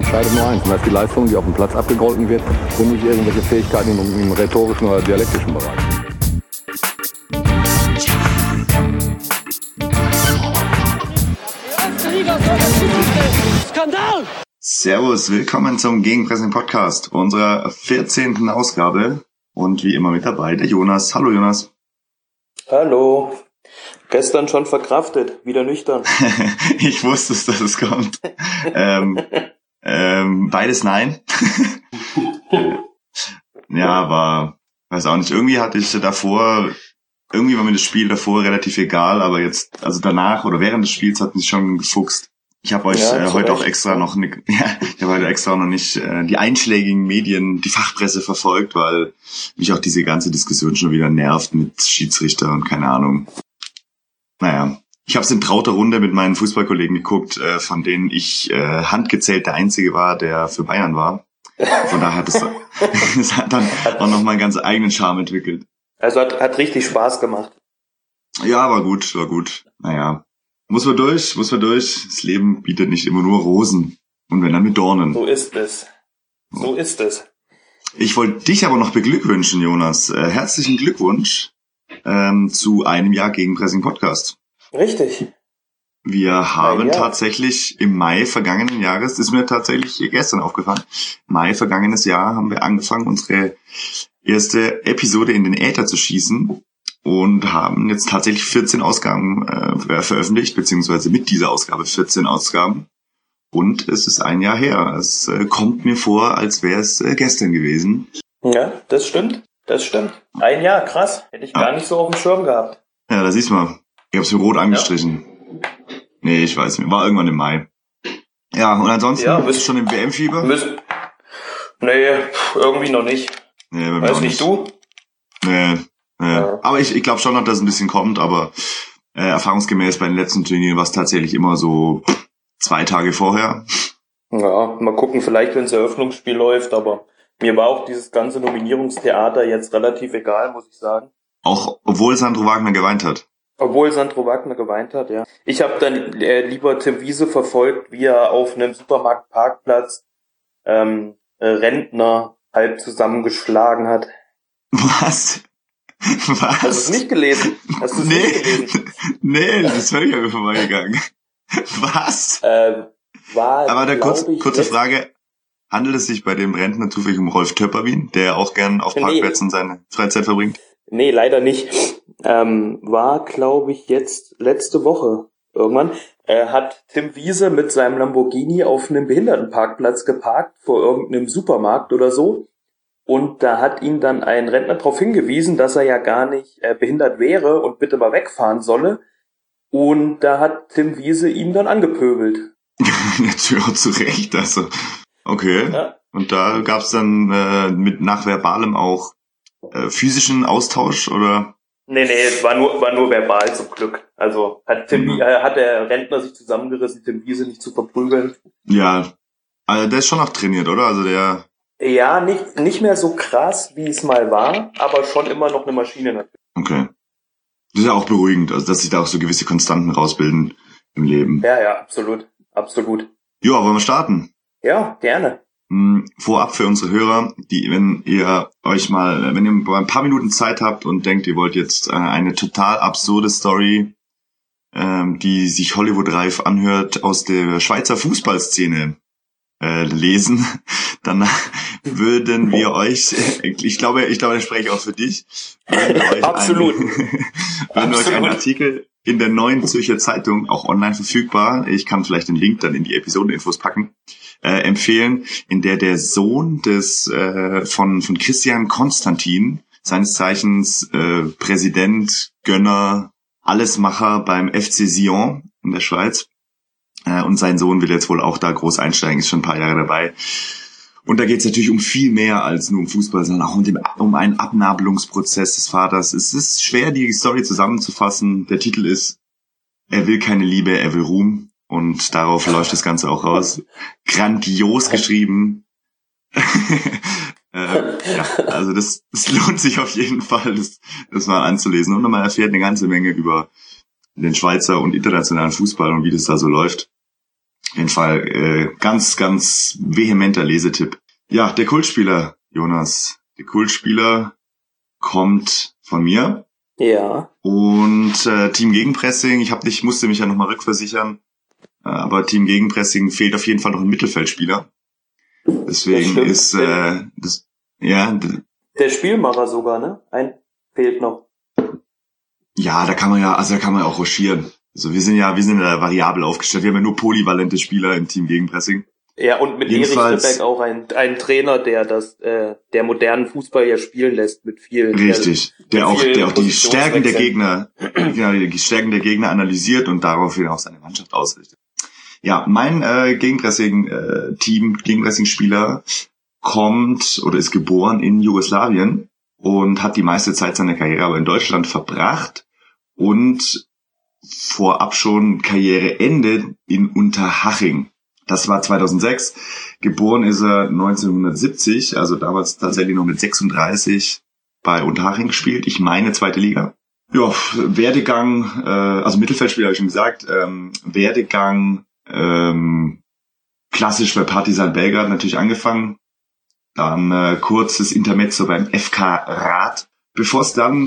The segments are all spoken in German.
entscheidet nur eins, und das ist die Leistung, die auf dem Platz abgegolten wird und nicht irgendwelche Fähigkeiten im rhetorischen oder dialektischen Bereich. Skandal! Servus, willkommen zum Gegenpressing-Podcast, unserer 14. Ausgabe. Und wie immer mit dabei der Jonas. Hallo Jonas. Hallo. Gestern schon verkraftet, wieder nüchtern. Ich wusste es, dass es kommt. Beides nein. Ja, aber weiß auch nicht. Irgendwie hatte ich davor, irgendwie war mir das Spiel davor relativ egal, aber jetzt, also danach oder während des Spiels hat mich schon gefuchst. Ich habe euch heute auch extra noch ich habe heute extra noch nicht die einschlägigen Medien, die Fachpresse verfolgt, weil mich auch diese ganze Diskussion schon wieder nervt mit Schiedsrichter und keine Ahnung. Naja, ich habe es in trauter Runde mit meinen Fußballkollegen geguckt, von denen ich handgezählt der Einzige war, der für Bayern war. Von daher hat es hat dann auch noch mal einen ganz eigenen Charme entwickelt. Also hat richtig Spaß gemacht. Ja, war gut. Naja, muss man durch. Das Leben bietet nicht immer nur Rosen. Und wenn dann mit Dornen. So ist es. Ich wollte dich aber noch beglückwünschen, Jonas. Herzlichen Glückwunsch zu einem Jahr Gegenpressing Podcast. Richtig. Wir haben tatsächlich im Mai vergangenen Jahres, ist mir tatsächlich gestern aufgefallen, Mai vergangenes Jahr haben wir angefangen, unsere erste Episode in den Äther zu schießen und haben jetzt tatsächlich 14 Ausgaben veröffentlicht, beziehungsweise mit dieser Ausgabe 14 Ausgaben. Und es ist ein Jahr her. Es kommt mir vor, als wäre es gestern gewesen. Ja, das stimmt. Ein Jahr, krass. Hätte ich gar nicht so auf dem Schirm gehabt. Ja, da siehst du mal. Ich hab's mir rot angestrichen. Ja. Nee, ich weiß nicht. War irgendwann im Mai. Ja, und ansonsten bist du schon im WM-Fieber? Nee, irgendwie noch nicht. Nee, weiß nicht, du? Nee. Ja. Aber ich glaube schon noch, dass es ein bisschen kommt, aber erfahrungsgemäß bei den letzten Turnieren war es tatsächlich immer so 2 Tage vorher. Ja, mal gucken, vielleicht wenn das Eröffnungsspiel läuft, aber mir war auch dieses ganze Nominierungstheater jetzt relativ egal, muss ich sagen. Auch obwohl Sandro Wagner geweint hat. Ja. Ich habe dann lieber Tim Wiese verfolgt, wie er auf einem Supermarktparkplatz Rentner halb zusammengeschlagen hat. Was? Hast du es nicht gelesen? Nee, das ist völlig an mir vorbeigegangen. Was? Aber da kurze Frage. Handelt es sich bei dem Rentner zufällig um Rolf Töpperwien, der auch gern auf Parkplätzen seine Freizeit verbringt? Nee, leider nicht. War, glaube ich, jetzt letzte Woche irgendwann. Hat Tim Wiese mit seinem Lamborghini auf einem Behindertenparkplatz geparkt, vor irgendeinem Supermarkt oder so. Und da hat ihn dann ein Rentner darauf hingewiesen, dass er ja gar nicht behindert wäre und bitte mal wegfahren solle. Und da hat Tim Wiese ihn dann angepöbelt. Natürlich auch zu Recht, also. Okay. Ja. Und da gab's dann nach Verbalem auch physischen Austausch, oder? Nee, es war nur verbal zum Glück. Also hat der Rentner sich zusammengerissen, Tim Wiese nicht zu verprügeln. Ja, also der ist schon noch trainiert, oder? Also der... Ja, nicht mehr so krass, wie es mal war, aber schon immer noch eine Maschine natürlich. Okay. Das ist ja auch beruhigend, also dass sich da auch so gewisse Konstanten rausbilden im Leben. Ja, absolut. Ja, wollen wir starten? Ja, gerne. Vorab für unsere Hörer, wenn ihr ein paar Minuten Zeit habt und denkt, ihr wollt jetzt eine total absurde Story, die sich Hollywood reif anhört, aus der Schweizer Fußballszene lesen, dann würden wir euch, ich glaube, da spreche ich auch für dich, würden wir euch einen Artikel in der Neuen Zürcher Zeitung, auch online verfügbar, ich kann vielleicht den Link dann in die Episodeninfos packen, empfehlen, in der Sohn von Christian Konstantin, seines Zeichens Präsident, Gönner, Allesmacher beim FC Sion in der Schweiz, und sein Sohn will jetzt wohl auch da groß einsteigen, ist schon ein paar Jahre dabei. Und da geht es natürlich um viel mehr als nur um Fußball, sondern auch um einen Abnabelungsprozess des Vaters. Es ist schwer, die Story zusammenzufassen. Der Titel ist Er will keine Liebe, er will Ruhm. Und darauf läuft das Ganze auch raus. Grandios geschrieben. Also das lohnt sich auf jeden Fall, das mal anzulesen. Und man erfährt eine ganze Menge über den Schweizer und internationalen Fußball und wie das da so läuft. Auf jeden Fall ganz, ganz vehementer Lesetipp. Ja, der Kultspieler, Jonas. Der Kultspieler kommt von mir. Ja. Und Team Gegenpressing, musste mich ja nochmal rückversichern, aber Team Gegenpressing fehlt auf jeden Fall noch ein Mittelfeldspieler. Deswegen ist der Spielmacher sogar, ne? Ein fehlt noch. Ja, da kann man ja auch rochieren. Also wir sind ja variabel aufgestellt. Wir haben ja nur polyvalente Spieler im Team Gegenpressing. Ja, und mit Erich Ribbeck auch ein Trainer, der der modernen Fußball ja spielen lässt mit vielen. Richtig. Der auch die Stärken der Gegner, die Stärken der Gegner analysiert und daraufhin auch seine Mannschaft ausrichtet. Ja, mein Gegenpressing-Spieler kommt oder ist geboren in Jugoslawien und hat die meiste Zeit seiner Karriere aber in Deutschland verbracht und vorab schon Karriereende in Unterhaching. Das war 2006. Geboren ist er 1970, also damals tatsächlich noch mit 36 bei Unterhaching gespielt. Ich meine, 2. Liga. Ja, Werdegang, also Mittelfeldspieler habe ich schon gesagt. Werdegang, klassisch bei Partizan Belgrad natürlich angefangen. Dann kurzes Intermezzo beim FK Rath. Bevor es dann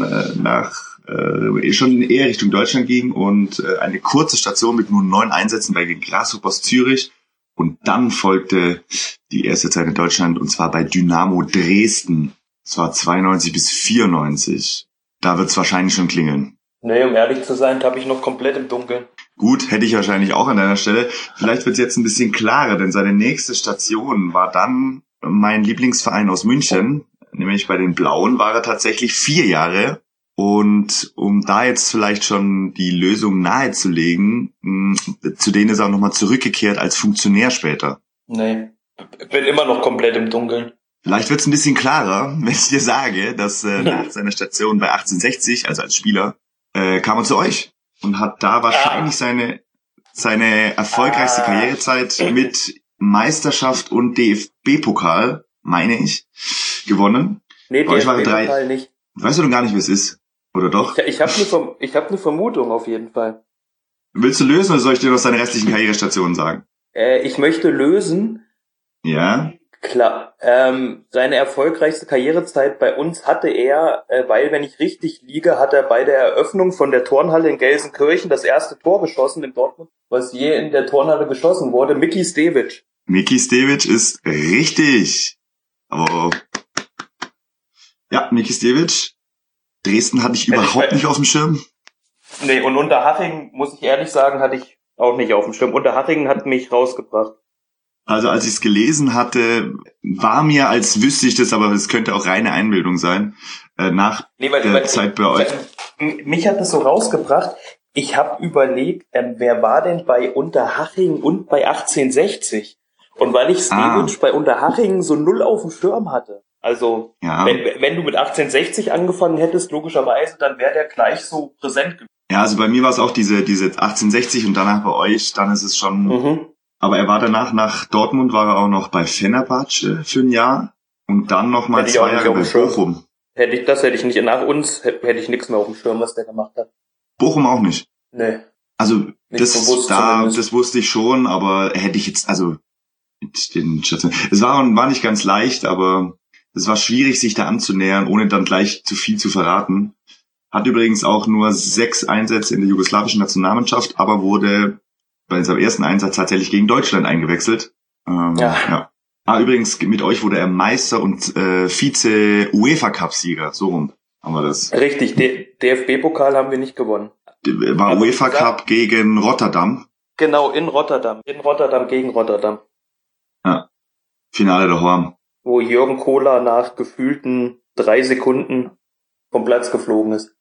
schon eher Richtung Deutschland ging und eine kurze Station mit nur 9 Einsätzen bei Grasshoppers Zürich. Und dann folgte die erste Zeit in Deutschland, und zwar bei Dynamo Dresden. Das war 92 bis 94. Da wird's wahrscheinlich schon klingeln. Nee, um ehrlich zu sein, habe ich noch komplett im Dunkeln. Gut, hätte ich wahrscheinlich auch an deiner Stelle. Vielleicht wird's jetzt ein bisschen klarer, denn seine nächste Station war dann mein Lieblingsverein aus München. Nämlich bei den Blauen war er tatsächlich 4 Jahre. Und um da jetzt vielleicht schon die Lösung nahezulegen, zu denen ist er auch nochmal zurückgekehrt als Funktionär später. Nee, ich bin immer noch komplett im Dunkeln. Vielleicht wird's ein bisschen klarer, wenn ich dir sage, dass nach seiner Station bei 1860, also als Spieler, kam er zu euch und hat da wahrscheinlich seine erfolgreichste Karrierezeit mit Meisterschaft und DFB-Pokal, meine ich, gewonnen. Nee, DFB-Pokal nicht. Weißt du noch gar nicht, wie es ist? Oder doch? Ich hab eine Vermutung auf jeden Fall. Willst du lösen oder soll ich dir noch seine restlichen Karrierestationen sagen? Ich möchte lösen. Ja. Klar. Seine erfolgreichste Karrierezeit bei uns hatte er, weil, wenn ich richtig liege, hat er bei der Eröffnung von der Turnhalle in Gelsenkirchen das erste Tor geschossen in Dortmund, was je in der Turnhalle geschossen wurde. Miki Stevic. Miki Stevic ist richtig. Aber ja, Miki Stevic. Dresden hatte ich überhaupt nicht auf dem Schirm. Nee, und Unterhaching, muss ich ehrlich sagen, hatte ich auch nicht auf dem Schirm. Unterhaching hat mich rausgebracht. Also als ich es gelesen hatte, war mir, als wüsste ich das, aber es könnte auch reine Einbildung sein, der Zeit bei euch. Mich hat das so rausgebracht. Ich habe überlegt, wer war denn bei Unterhaching und bei 1860? Und weil ich Stevic bei Unterhaching so 0 auf dem Schirm hatte. Also, ja. Wenn du mit 1860 angefangen hättest, logischerweise, dann wäre der gleich so präsent gewesen. Ja, also bei mir war es auch diese 1860 und danach bei euch, dann ist es schon, aber er war danach, nach Dortmund war er auch noch bei Fenerbahce für ein Jahr und dann nochmal 2 Jahre bei Bochum. Hätte ich nicht, nach uns hätte ich nichts mehr auf dem Schirm, was der gemacht hat. Bochum auch nicht? Nee. Also, das wusste ich schon, aber hätte ich jetzt, also, mit den Stationen, es war nicht ganz leicht, aber es war schwierig, sich da anzunähern, ohne dann gleich zu viel zu verraten. Hat übrigens auch nur 6 Einsätze in der jugoslawischen Nationalmannschaft, aber wurde bei seinem ersten Einsatz tatsächlich gegen Deutschland eingewechselt. Ja. Übrigens, mit euch wurde er Meister und Vize-UEFA-Cup-Sieger. So rum haben wir das. Richtig, DFB-Pokal haben wir nicht gewonnen. War UEFA-Cup gegen Rotterdam. Genau, in Rotterdam. In Rotterdam gegen Rotterdam. Ja, Finale der Horn. Wo Jürgen Kohler nach gefühlten 3 Sekunden vom Platz geflogen ist.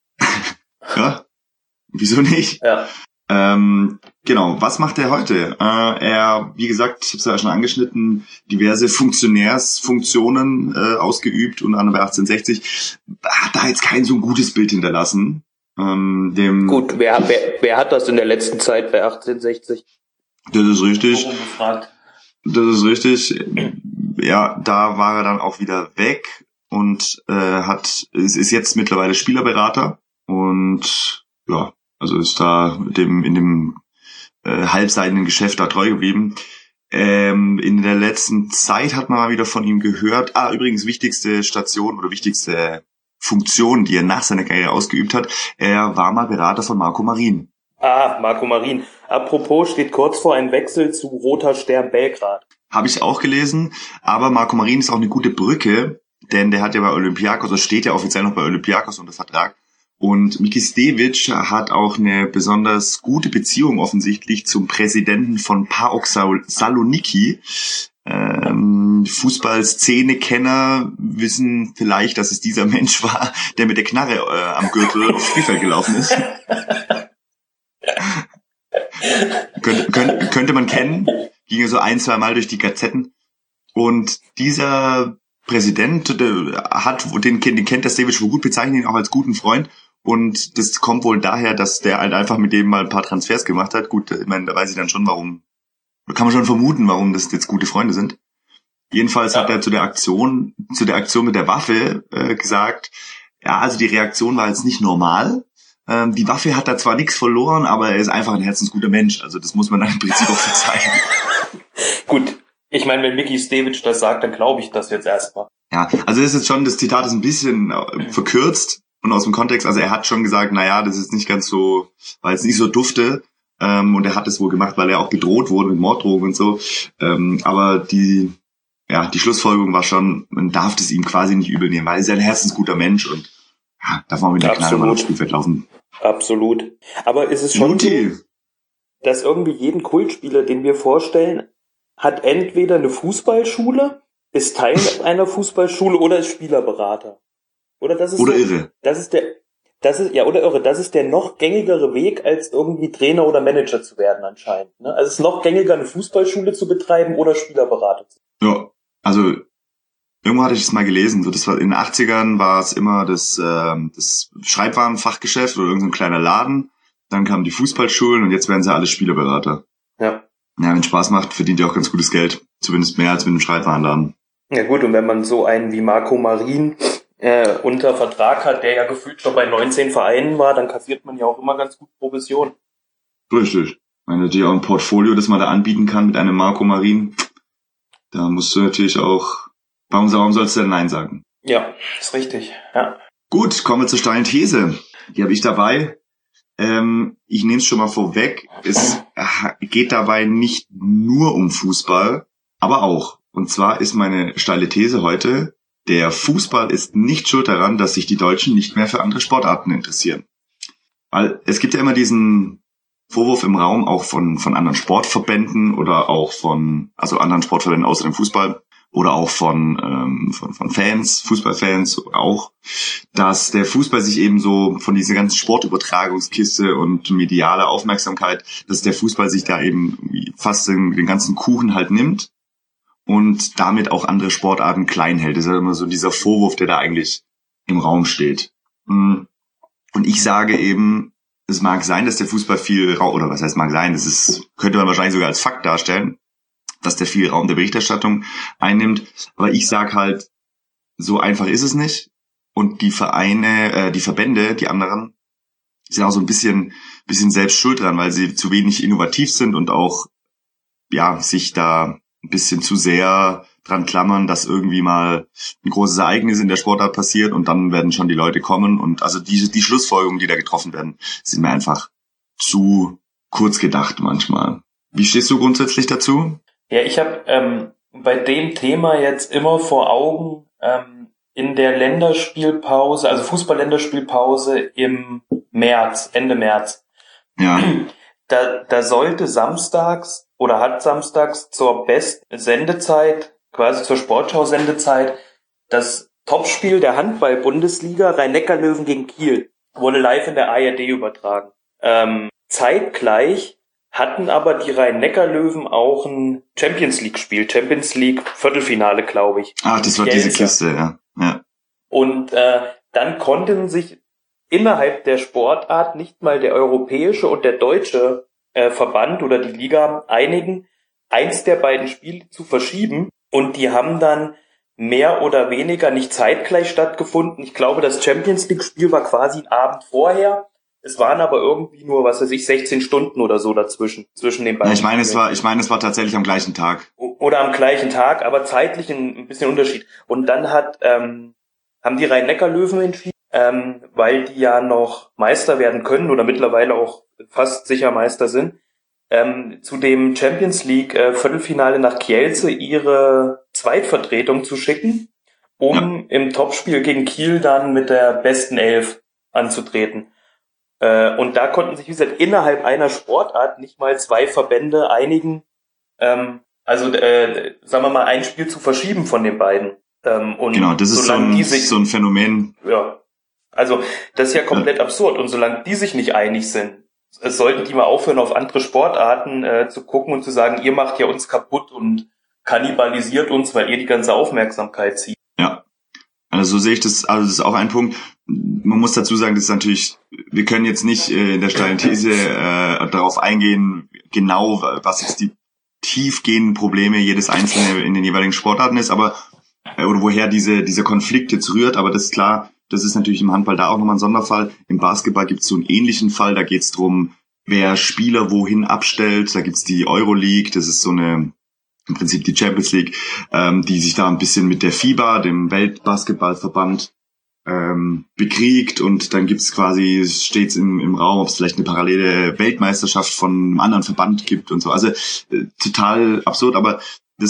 Ja, wieso nicht? Ja. Genau, was macht er heute? Er, wie gesagt, ich habe es ja schon angeschnitten, diverse Funktionärsfunktionen ausgeübt, unter anderem bei 1860. Hat da jetzt kein so ein gutes Bild hinterlassen. Gut, wer hat das in der letzten Zeit bei 1860? Das ist richtig. Das ist richtig. Ja, da war er dann auch wieder weg und ist jetzt mittlerweile Spielerberater und ja, also ist da in dem halbseidenen Geschäft da treu geblieben. In der letzten Zeit hat man mal wieder von ihm gehört. Übrigens wichtigste Station oder wichtigste Funktion, die er nach seiner Karriere ausgeübt hat. Er war mal Berater von Marco Marin. Marco Marin. Apropos, steht kurz vor einem Wechsel zu Roter Stern Belgrad. Habe ich auch gelesen, aber Marco Marin ist auch eine gute Brücke, denn der hat ja bei Olympiakos, oder steht ja offiziell noch bei Olympiakos unter Vertrag. Und Miki Stevic hat auch eine besonders gute Beziehung offensichtlich zum Präsidenten von PAOK Saloniki. Fußballszene-Kenner wissen vielleicht, dass es dieser Mensch war, der mit der Knarre am Gürtel aufs Spielfeld gelaufen ist. Könnte man kennen. Ging so 1-2 Mal durch die Gazetten. Und dieser Präsident den kennt der Stevic wohl gut, bezeichnet ihn auch als guten Freund. Und das kommt wohl daher, dass der halt einfach mit dem mal ein paar Transfers gemacht hat. Gut, ich meine, da weiß ich dann schon, warum. Da kann man schon vermuten, warum das jetzt gute Freunde sind. Jedenfalls hat er zu der Aktion mit der Waffe gesagt, ja, also die Reaktion war jetzt nicht normal. Die Waffe hat da zwar nichts verloren, aber er ist einfach ein herzensguter Mensch. Also das muss man dann im Prinzip auch verzeihen. Gut, ich meine, wenn Miki Stevic das sagt, dann glaube ich das jetzt erstmal. Ja, also das Zitat ist ein bisschen verkürzt und aus dem Kontext. Also er hat schon gesagt, naja, das ist nicht ganz so, weil es nicht so dufte. Und er hat es wohl gemacht, weil er auch bedroht wurde mit Morddrohungen und so. Aber die Schlussfolgerung war schon, man darf das ihm quasi nicht übel nehmen, weil er ist ja ein herzensguter Mensch und ja, darf man mit der Knarre mal aufs Spielfeld laufen. Absolut. Aber ist es schon so, dass irgendwie jeden Kultspieler, den wir vorstellen, hat entweder eine Fußballschule, ist Teil einer Fußballschule oder ist Spielerberater. Oder das ist oder so, irre. Das ist der noch gängigere Weg, als irgendwie Trainer oder Manager zu werden anscheinend. Ne? Also es ist noch gängiger, eine Fußballschule zu betreiben oder Spielerberater zu werden. Ja, also irgendwo hatte ich es mal gelesen. So, das war in den 80ern war es immer das Schreibwarenfachgeschäft oder irgendein kleiner Laden. Dann kamen die Fußballschulen und jetzt werden sie alle Spielerberater. Ja. Ja, wenn Spaß macht, verdient ihr auch ganz gutes Geld. Zumindest mehr als mit einem Schreibwarenladen. Ja gut, und wenn man so einen wie Marco Marin unter Vertrag hat, der ja gefühlt schon bei 19 Vereinen war, dann kassiert man ja auch immer ganz gut Provision. Richtig. Wenn du dir auch ein Portfolio, das man da anbieten kann mit einem Marco Marin, da musst du natürlich auch, warum sollst du denn Nein sagen? Ja, ist richtig, ja. Gut, kommen wir zur steilen These. Die habe ich dabei. Ich nehme es schon mal vorweg. Es geht dabei nicht nur um Fußball, aber auch. Und zwar ist meine steile These heute, der Fußball ist nicht schuld daran, dass sich die Deutschen nicht mehr für andere Sportarten interessieren. Weil es gibt ja immer diesen Vorwurf im Raum, auch von anderen Sportverbänden oder auch also anderen Sportverbänden außer dem Fußball oder auch von Fans, Fußballfans auch, dass der Fußball sich eben so von dieser ganzen Sportübertragungskiste und mediale Aufmerksamkeit, dass der Fußball sich da eben fast den ganzen Kuchen halt nimmt und damit auch andere Sportarten klein hält. Das ist ja immer so dieser Vorwurf, der da eigentlich im Raum steht. Und ich sage eben, es mag sein, dass der Fußball viel Raum, oder was heißt mag sein, könnte man wahrscheinlich sogar als Fakt darstellen, dass der viel Raum der Berichterstattung einnimmt. Aber ich sage halt, so einfach ist es nicht. Und die Vereine, die Verbände, die anderen, sind auch so ein bisschen selbst schuld dran, weil sie zu wenig innovativ sind und auch sich da ein bisschen zu sehr dran klammern, dass irgendwie mal ein großes Ereignis in der Sportart passiert und dann werden schon die Leute kommen. Und also die Schlussfolgerungen, die da getroffen werden, sind mir einfach zu kurz gedacht manchmal. Wie stehst du grundsätzlich dazu? Ja, ich habe bei dem Thema jetzt immer vor Augen in der Länderspielpause, also Fußball-Länderspielpause im März, Ende März. Ja. Da sollte samstags oder hat samstags zur Best-Sendezeit, quasi zur Sportschau-Sendezeit, das Topspiel der Handball-Bundesliga Rhein-Neckar-Löwen gegen Kiel wurde live in der ARD übertragen. Zeitgleich hatten aber die Rhein-Neckar-Löwen auch ein Champions-League-Spiel, Champions-League-Viertelfinale, glaube ich. Das war diese Kiste, ja. Und dann konnten sich innerhalb der Sportart nicht mal der europäische und der deutsche Verband oder die Liga einigen, eins der beiden Spiele zu verschieben. Und die haben dann mehr oder weniger nicht zeitgleich stattgefunden. Ich glaube, das Champions-League-Spiel war quasi einen Abend vorher Es waren aber irgendwie nur, 16 Stunden oder so zwischen den beiden. Ja, ich meine, es war tatsächlich am gleichen Tag. Oder am gleichen Tag, aber zeitlich ein bisschen Unterschied. Und dann haben die Rhein-Neckar-Löwen entschieden, weil die ja noch Meister werden können oder mittlerweile auch fast sicher Meister sind, zu dem Champions League Viertelfinale nach Kielce ihre Zweitvertretung zu schicken, um im Topspiel gegen Kiel dann mit der besten Elf anzutreten. Und da konnten sich, wie gesagt, innerhalb einer Sportart nicht mal zwei Verbände einigen, sagen wir mal, ein Spiel zu verschieben von den beiden. Und genau, das ist so ein Phänomen. Ja, also das ist ja komplett absurd. Und solange die sich nicht einig sind, sollten die mal aufhören, auf andere Sportarten zu gucken und zu sagen, ihr macht ja uns kaputt und kannibalisiert uns, weil ihr die ganze Aufmerksamkeit zieht. Ja, also so sehe ich das. Also das ist auch ein Punkt. Man muss dazu sagen, das ist natürlich, wir können jetzt nicht in der steilen These darauf eingehen, genau, was jetzt die tiefgehenden Probleme jedes Einzelne in den jeweiligen Sportarten ist, aber oder woher dieser Konflikt jetzt rührt, aber das ist klar, das ist natürlich im Handball da auch nochmal ein Sonderfall. Im Basketball gibt es so einen ähnlichen Fall, da geht es darum, wer Spieler wohin abstellt, da gibt es die Euroleague, das ist so im Prinzip die Champions League, die sich da ein bisschen mit der FIBA, dem Weltbasketballverband, bekriegt, und dann gibt's quasi, steht's im Raum, ob es vielleicht eine parallele Weltmeisterschaft von einem anderen Verband gibt und so. Also total absurd, aber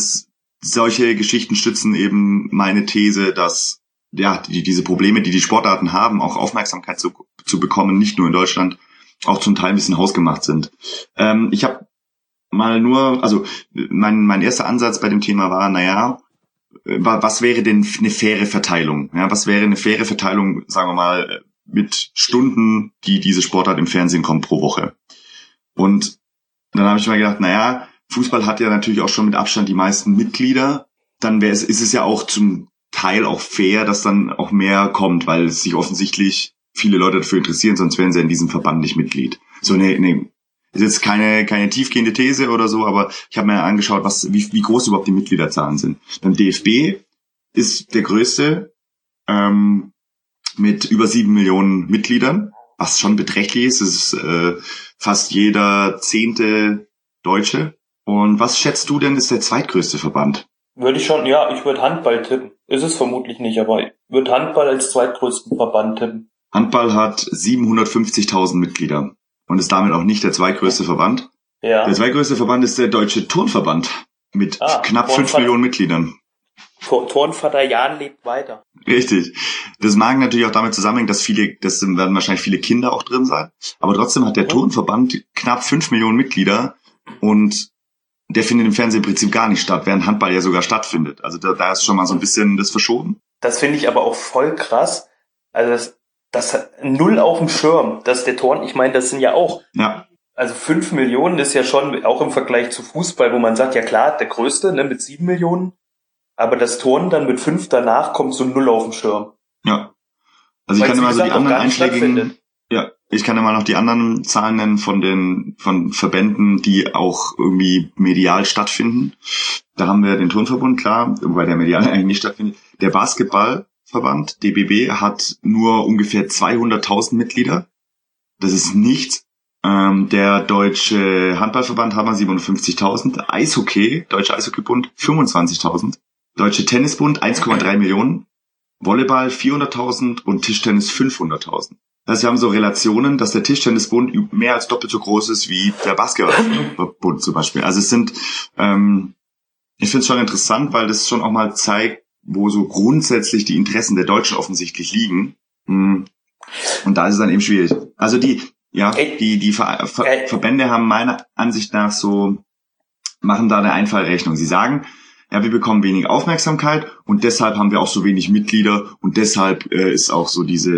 solche Geschichten stützen eben meine These, dass diese Probleme, die Sportarten haben, auch Aufmerksamkeit zu bekommen, nicht nur in Deutschland, auch zum Teil ein bisschen hausgemacht sind. Ich habe mal mein erster Ansatz bei dem Thema war, was wäre denn eine faire Verteilung? Ja, was wäre eine faire Verteilung, sagen wir mal, mit Stunden, die diese Sportart im Fernsehen kommt pro Woche? Und dann habe ich mal gedacht, Fußball hat ja natürlich auch schon mit Abstand die meisten Mitglieder. Dann ist es ja auch zum Teil auch fair, dass dann auch mehr kommt, weil sich offensichtlich viele Leute dafür interessieren, sonst wären sie in diesem Verband nicht Mitglied. So ist jetzt keine tiefgehende These oder so, aber ich habe mir angeschaut, wie groß überhaupt die Mitgliederzahlen sind. Beim DFB ist der größte mit über 7 Millionen Mitgliedern, was schon beträchtlich ist. Es ist fast jeder 10. Deutsche. Und was schätzt du denn, ist der zweitgrößte Verband? Ich würde Handball tippen. Ist es vermutlich nicht, aber ich würde Handball als zweitgrößten Verband tippen. Handball hat 750.000 Mitglieder und ist damit auch nicht der zweitgrößte Verband. Ja. Der zweitgrößte Verband ist der Deutsche Turnverband mit knapp 5 Millionen Mitgliedern. Turnvater Jan lebt weiter. Richtig. Das mag natürlich auch damit zusammenhängen, das werden wahrscheinlich viele Kinder auch drin sein. Aber trotzdem hat der Turnverband knapp 5 Millionen Mitglieder und der findet im Fernsehen im Prinzip gar nicht statt, während Handball ja sogar stattfindet. Also da ist schon mal so ein bisschen das verschoben. Das finde ich aber auch voll krass. Also das hat null auf dem Schirm, dass der Turn, ich meine, das sind ja auch, also 5 Millionen ist ja schon auch im Vergleich zu Fußball, wo man sagt, ja klar, der größte, mit 7 Millionen, aber das Turnen dann mit 5 danach kommt so null auf dem Schirm. Ja. Also ich kann immer so die anderen einschlägigen, ich kann immer noch die anderen Zahlen nennen von Verbänden, die auch irgendwie medial stattfinden. Da haben wir den Turnverbund, klar, wobei der medial eigentlich nicht stattfindet. Der Basketballverband, DBB, hat nur ungefähr 200.000 Mitglieder. Das ist nichts. Der Deutsche Handballverband hat mal 57.000. Eishockey, Deutscher Eishockeybund, 25.000. Deutsche Tennisbund, 1,3 Millionen. Volleyball, 400.000 und Tischtennis, 500.000. Das heißt, wir haben so Relationen, dass der Tischtennisbund mehr als doppelt so groß ist wie der Basketballbund zum Beispiel. Also es sind, ich finde es schon interessant, weil das schon auch mal zeigt, wo so grundsätzlich die Interessen der Deutschen offensichtlich liegen. Und da ist es dann eben schwierig. Also die Verbände haben meiner Ansicht nach machen da eine Einfallrechnung. Sie sagen, wir bekommen wenig Aufmerksamkeit und deshalb haben wir auch so wenig Mitglieder und deshalb ist auch so die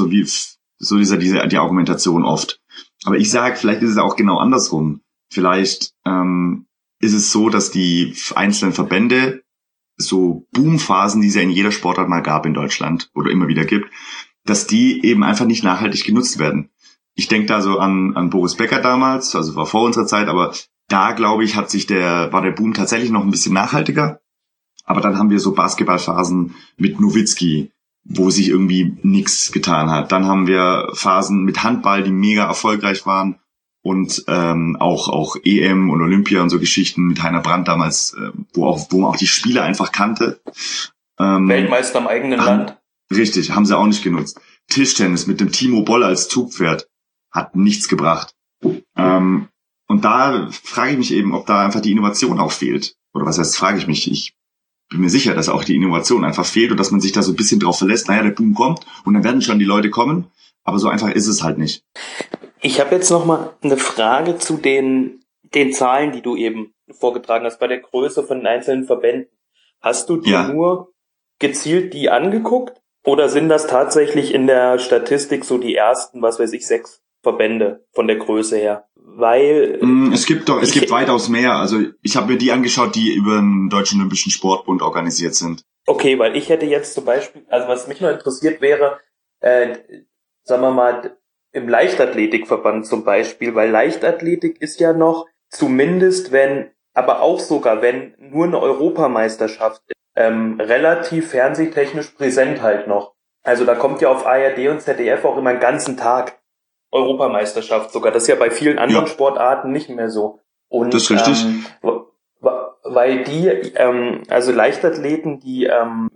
Argumentation oft. Aber ich sage, vielleicht ist es auch genau andersrum. Vielleicht ist es so, dass die einzelnen Verbände so Boomphasen, die es ja in jeder Sportart mal gab in Deutschland oder immer wieder gibt, dass die eben einfach nicht nachhaltig genutzt werden. Ich denke da so an Boris Becker damals, also war vor unserer Zeit, aber da, glaube ich, war der Boom tatsächlich noch ein bisschen nachhaltiger. Aber dann haben wir so Basketballphasen mit Nowitzki, wo sich irgendwie nichts getan hat. Dann haben wir Phasen mit Handball, die mega erfolgreich waren und auch EM und Olympia und so Geschichten mit Heiner Brandt damals, wo man auch die Spieler einfach kannte. Weltmeister im eigenen Land. Richtig, haben sie auch nicht genutzt. Tischtennis mit dem Timo Boll als Zugpferd hat nichts gebracht. Und da frage ich mich eben, ob da einfach die Innovation auch fehlt. Oder was heißt, frage ich mich. Ich bin mir sicher, dass auch die Innovation einfach fehlt und dass man sich da so ein bisschen drauf verlässt. Naja, der Boom kommt und dann werden schon die Leute kommen. Aber so einfach ist es halt nicht. Ich habe jetzt noch mal eine Frage zu den Zahlen, die du eben vorgetragen hast, bei der Größe von den einzelnen Verbänden. Hast du dir nur gezielt die angeguckt? Oder sind das tatsächlich in der Statistik so die ersten, 6 Verbände von der Größe her? Weil es gibt weitaus mehr. Also ich habe mir die angeschaut, die über den Deutschen Olympischen Sportbund organisiert sind. Okay, weil ich hätte jetzt zum Beispiel, also was mich noch interessiert wäre, sagen wir mal, im Leichtathletikverband zum Beispiel, weil Leichtathletik ist ja noch, zumindest wenn nur eine Europameisterschaft ist, relativ fernsehtechnisch präsent halt noch. Also da kommt ja auf ARD und ZDF auch immer einen ganzen Tag Europameisterschaft sogar. Das ist ja bei vielen anderen Sportarten nicht mehr so. Und, das ist richtig. Weil die, also Leichtathleten, die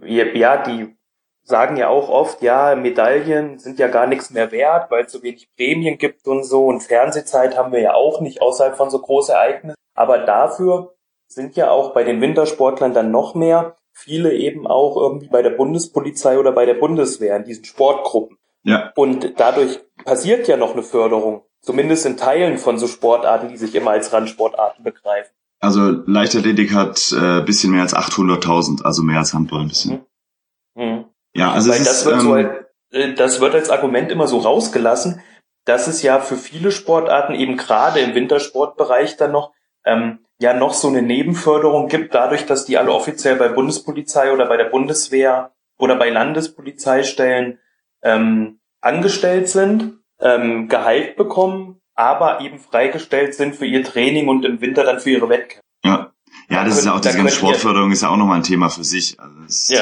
sagen ja auch oft, ja, Medaillen sind ja gar nichts mehr wert, weil es so wenig Prämien gibt und so. Und Fernsehzeit haben wir ja auch nicht außerhalb von so großen Ereignissen. Aber dafür sind ja auch bei den Wintersportlern dann noch mehr viele eben auch irgendwie bei der Bundespolizei oder bei der Bundeswehr in diesen Sportgruppen. Ja. Und dadurch passiert ja noch eine Förderung, zumindest in Teilen von so Sportarten, die sich immer als Randsportarten begreifen. Also Leichtathletik hat bisschen mehr als 800.000, also mehr als Handball ein bisschen. Ja, also weil das wird als Argument immer so rausgelassen, dass es ja für viele Sportarten eben gerade im Wintersportbereich dann noch noch so eine Nebenförderung gibt, dadurch, dass die alle offiziell bei Bundespolizei oder bei der Bundeswehr oder bei Landespolizeistellen angestellt sind, Gehalt bekommen, aber eben freigestellt sind für ihr Training und im Winter dann für ihre Wettkämpfe. Ja, das ist ja auch, diese ganze Sportförderung ist ja auch nochmal ein Thema für sich. Also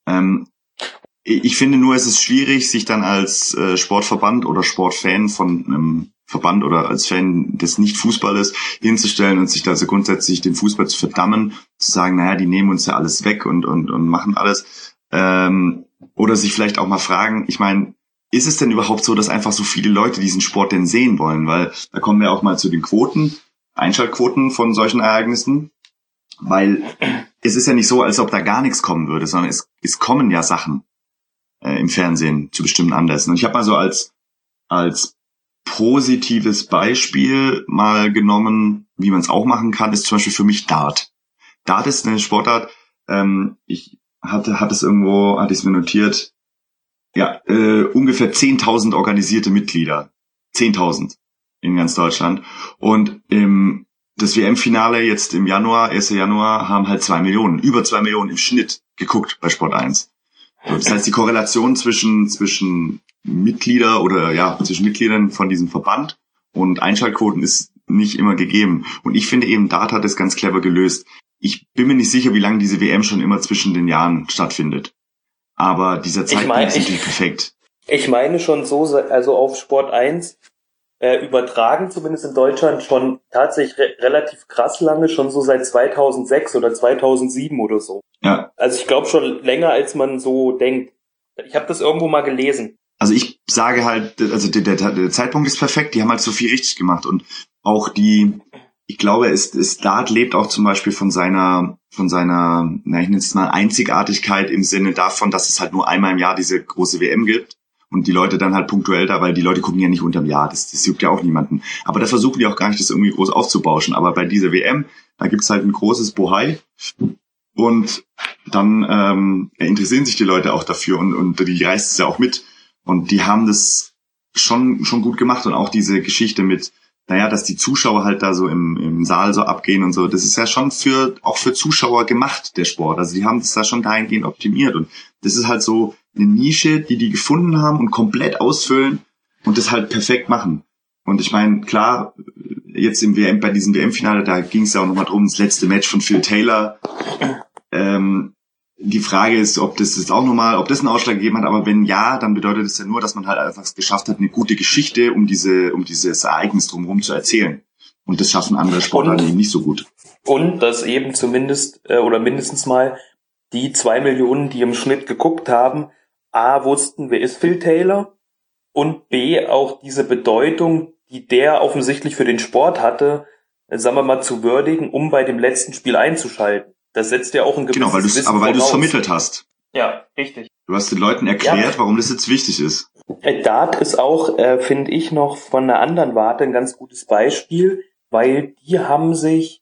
ich finde nur, es ist schwierig, sich dann als Sportverband oder Sportfan von einem Verband oder als Fan des Nicht-Fußballes hinzustellen und sich da so grundsätzlich den Fußball zu verdammen, zu sagen, naja, die nehmen uns ja alles weg und machen alles. Oder sich vielleicht auch mal fragen, ich meine, ist es denn überhaupt so, dass einfach so viele Leute diesen Sport denn sehen wollen? Weil da kommen wir auch mal zu den Quoten, Einschaltquoten von solchen Ereignissen. Weil es ist ja nicht so, als ob da gar nichts kommen würde, sondern es kommen ja Sachen im Fernsehen zu bestimmten Anlässen. Und ich habe mal so als positives Beispiel mal genommen, wie man es auch machen kann, ist zum Beispiel für mich Dart. Dart ist eine Sportart, ich hatte es mir notiert, ungefähr 10.000 organisierte Mitglieder. 10.000 in ganz Deutschland. Und das WM-Finale jetzt im 1. Januar, haben halt 2 Millionen, über 2 Millionen im Schnitt geguckt bei Sport 1. Das heißt, die Korrelation zwischen Mitglieder oder zwischen Mitgliedern von diesem Verband und Einschaltquoten ist nicht immer gegeben. Und ich finde eben, Dart hat das ganz clever gelöst. Ich bin mir nicht sicher, wie lange diese WM schon immer zwischen den Jahren stattfindet. Aber dieser Zeitpunkt ist natürlich perfekt. Ich meine schon so, also auf Sport 1 übertragen, zumindest in Deutschland, schon tatsächlich relativ krass lange, schon so seit 2006 oder 2007 oder so. Ja. Also ich glaube schon länger, als man so denkt. Ich habe das irgendwo mal gelesen. Also ich sage halt, also der Zeitpunkt ist perfekt, die haben halt so viel richtig gemacht und auch ich glaube, Dart lebt auch zum Beispiel von seiner, ich nenne es mal Einzigartigkeit im Sinne davon, dass es halt nur einmal im Jahr diese große WM gibt und die Leute dann halt punktuell da, weil die Leute gucken ja nicht unterm Jahr, das juckt ja auch niemanden. Aber da versuchen die auch gar nicht, das irgendwie groß aufzubauschen. Aber bei dieser WM, da gibt's halt ein großes Bohai und dann interessieren sich die Leute auch dafür und die reißt es ja auch mit. Und die haben das schon gut gemacht und auch diese Geschichte mit, dass die Zuschauer halt da so im Saal so abgehen und so, das ist ja schon auch für Zuschauer gemacht, der Sport. Also die haben das da schon dahingehend optimiert und das ist halt so eine Nische, die gefunden haben und komplett ausfüllen und das halt perfekt machen. Und ich meine, klar, jetzt bei diesem WM-Finale, da ging es ja auch nochmal drum, das letzte Match von Phil Taylor, die Frage ist, ob das jetzt auch nochmal, ob das einen Ausschlag gegeben hat, aber wenn ja, dann bedeutet es ja nur, dass man halt einfach es geschafft hat, eine gute Geschichte um dieses Ereignis drumherum zu erzählen. Und das schaffen andere Sportarten eben nicht so gut. Und dass eben zumindest oder mindestens mal die 2 Millionen, die im Schnitt geguckt haben, A, wussten, wer ist Phil Taylor, und B, auch diese Bedeutung, die der offensichtlich für den Sport hatte, sagen wir mal, zu würdigen, um bei dem letzten Spiel einzuschalten. Das setzt ja auch ein gewisses Wissen weil du es voraus. Vermittelt hast. Ja, richtig. Du hast den Leuten erklärt, warum das jetzt wichtig ist. Dart ist auch, finde ich, noch von einer anderen Warte ein ganz gutes Beispiel, weil die haben sich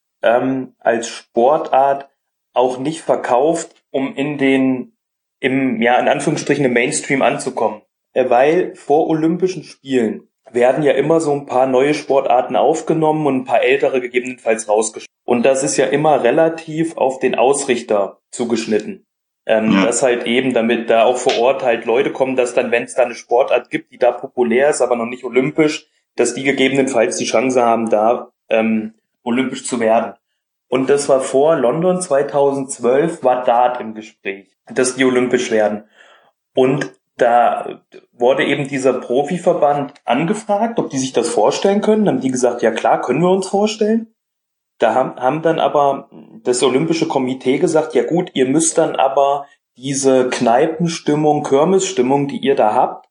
als Sportart auch nicht verkauft, um in Anführungsstrichen im Mainstream anzukommen. Weil vor Olympischen Spielen werden ja immer so ein paar neue Sportarten aufgenommen und ein paar ältere gegebenenfalls rausgeschnitten. Und das ist ja immer relativ auf den Ausrichter zugeschnitten. Das halt eben, damit da auch vor Ort halt Leute kommen, dass dann, wenn es da eine Sportart gibt, die da populär ist, aber noch nicht olympisch, dass die gegebenenfalls die Chance haben, da olympisch zu werden. Und das war vor London 2012, war Dart im Gespräch, dass die olympisch werden. Und da wurde eben dieser Profiverband angefragt, ob die sich das vorstellen können. Dann haben die gesagt, ja klar, können wir uns vorstellen. Da haben dann aber das Olympische Komitee gesagt, ja gut, ihr müsst dann aber diese Kneipenstimmung, Kirmesstimmung, die ihr da habt,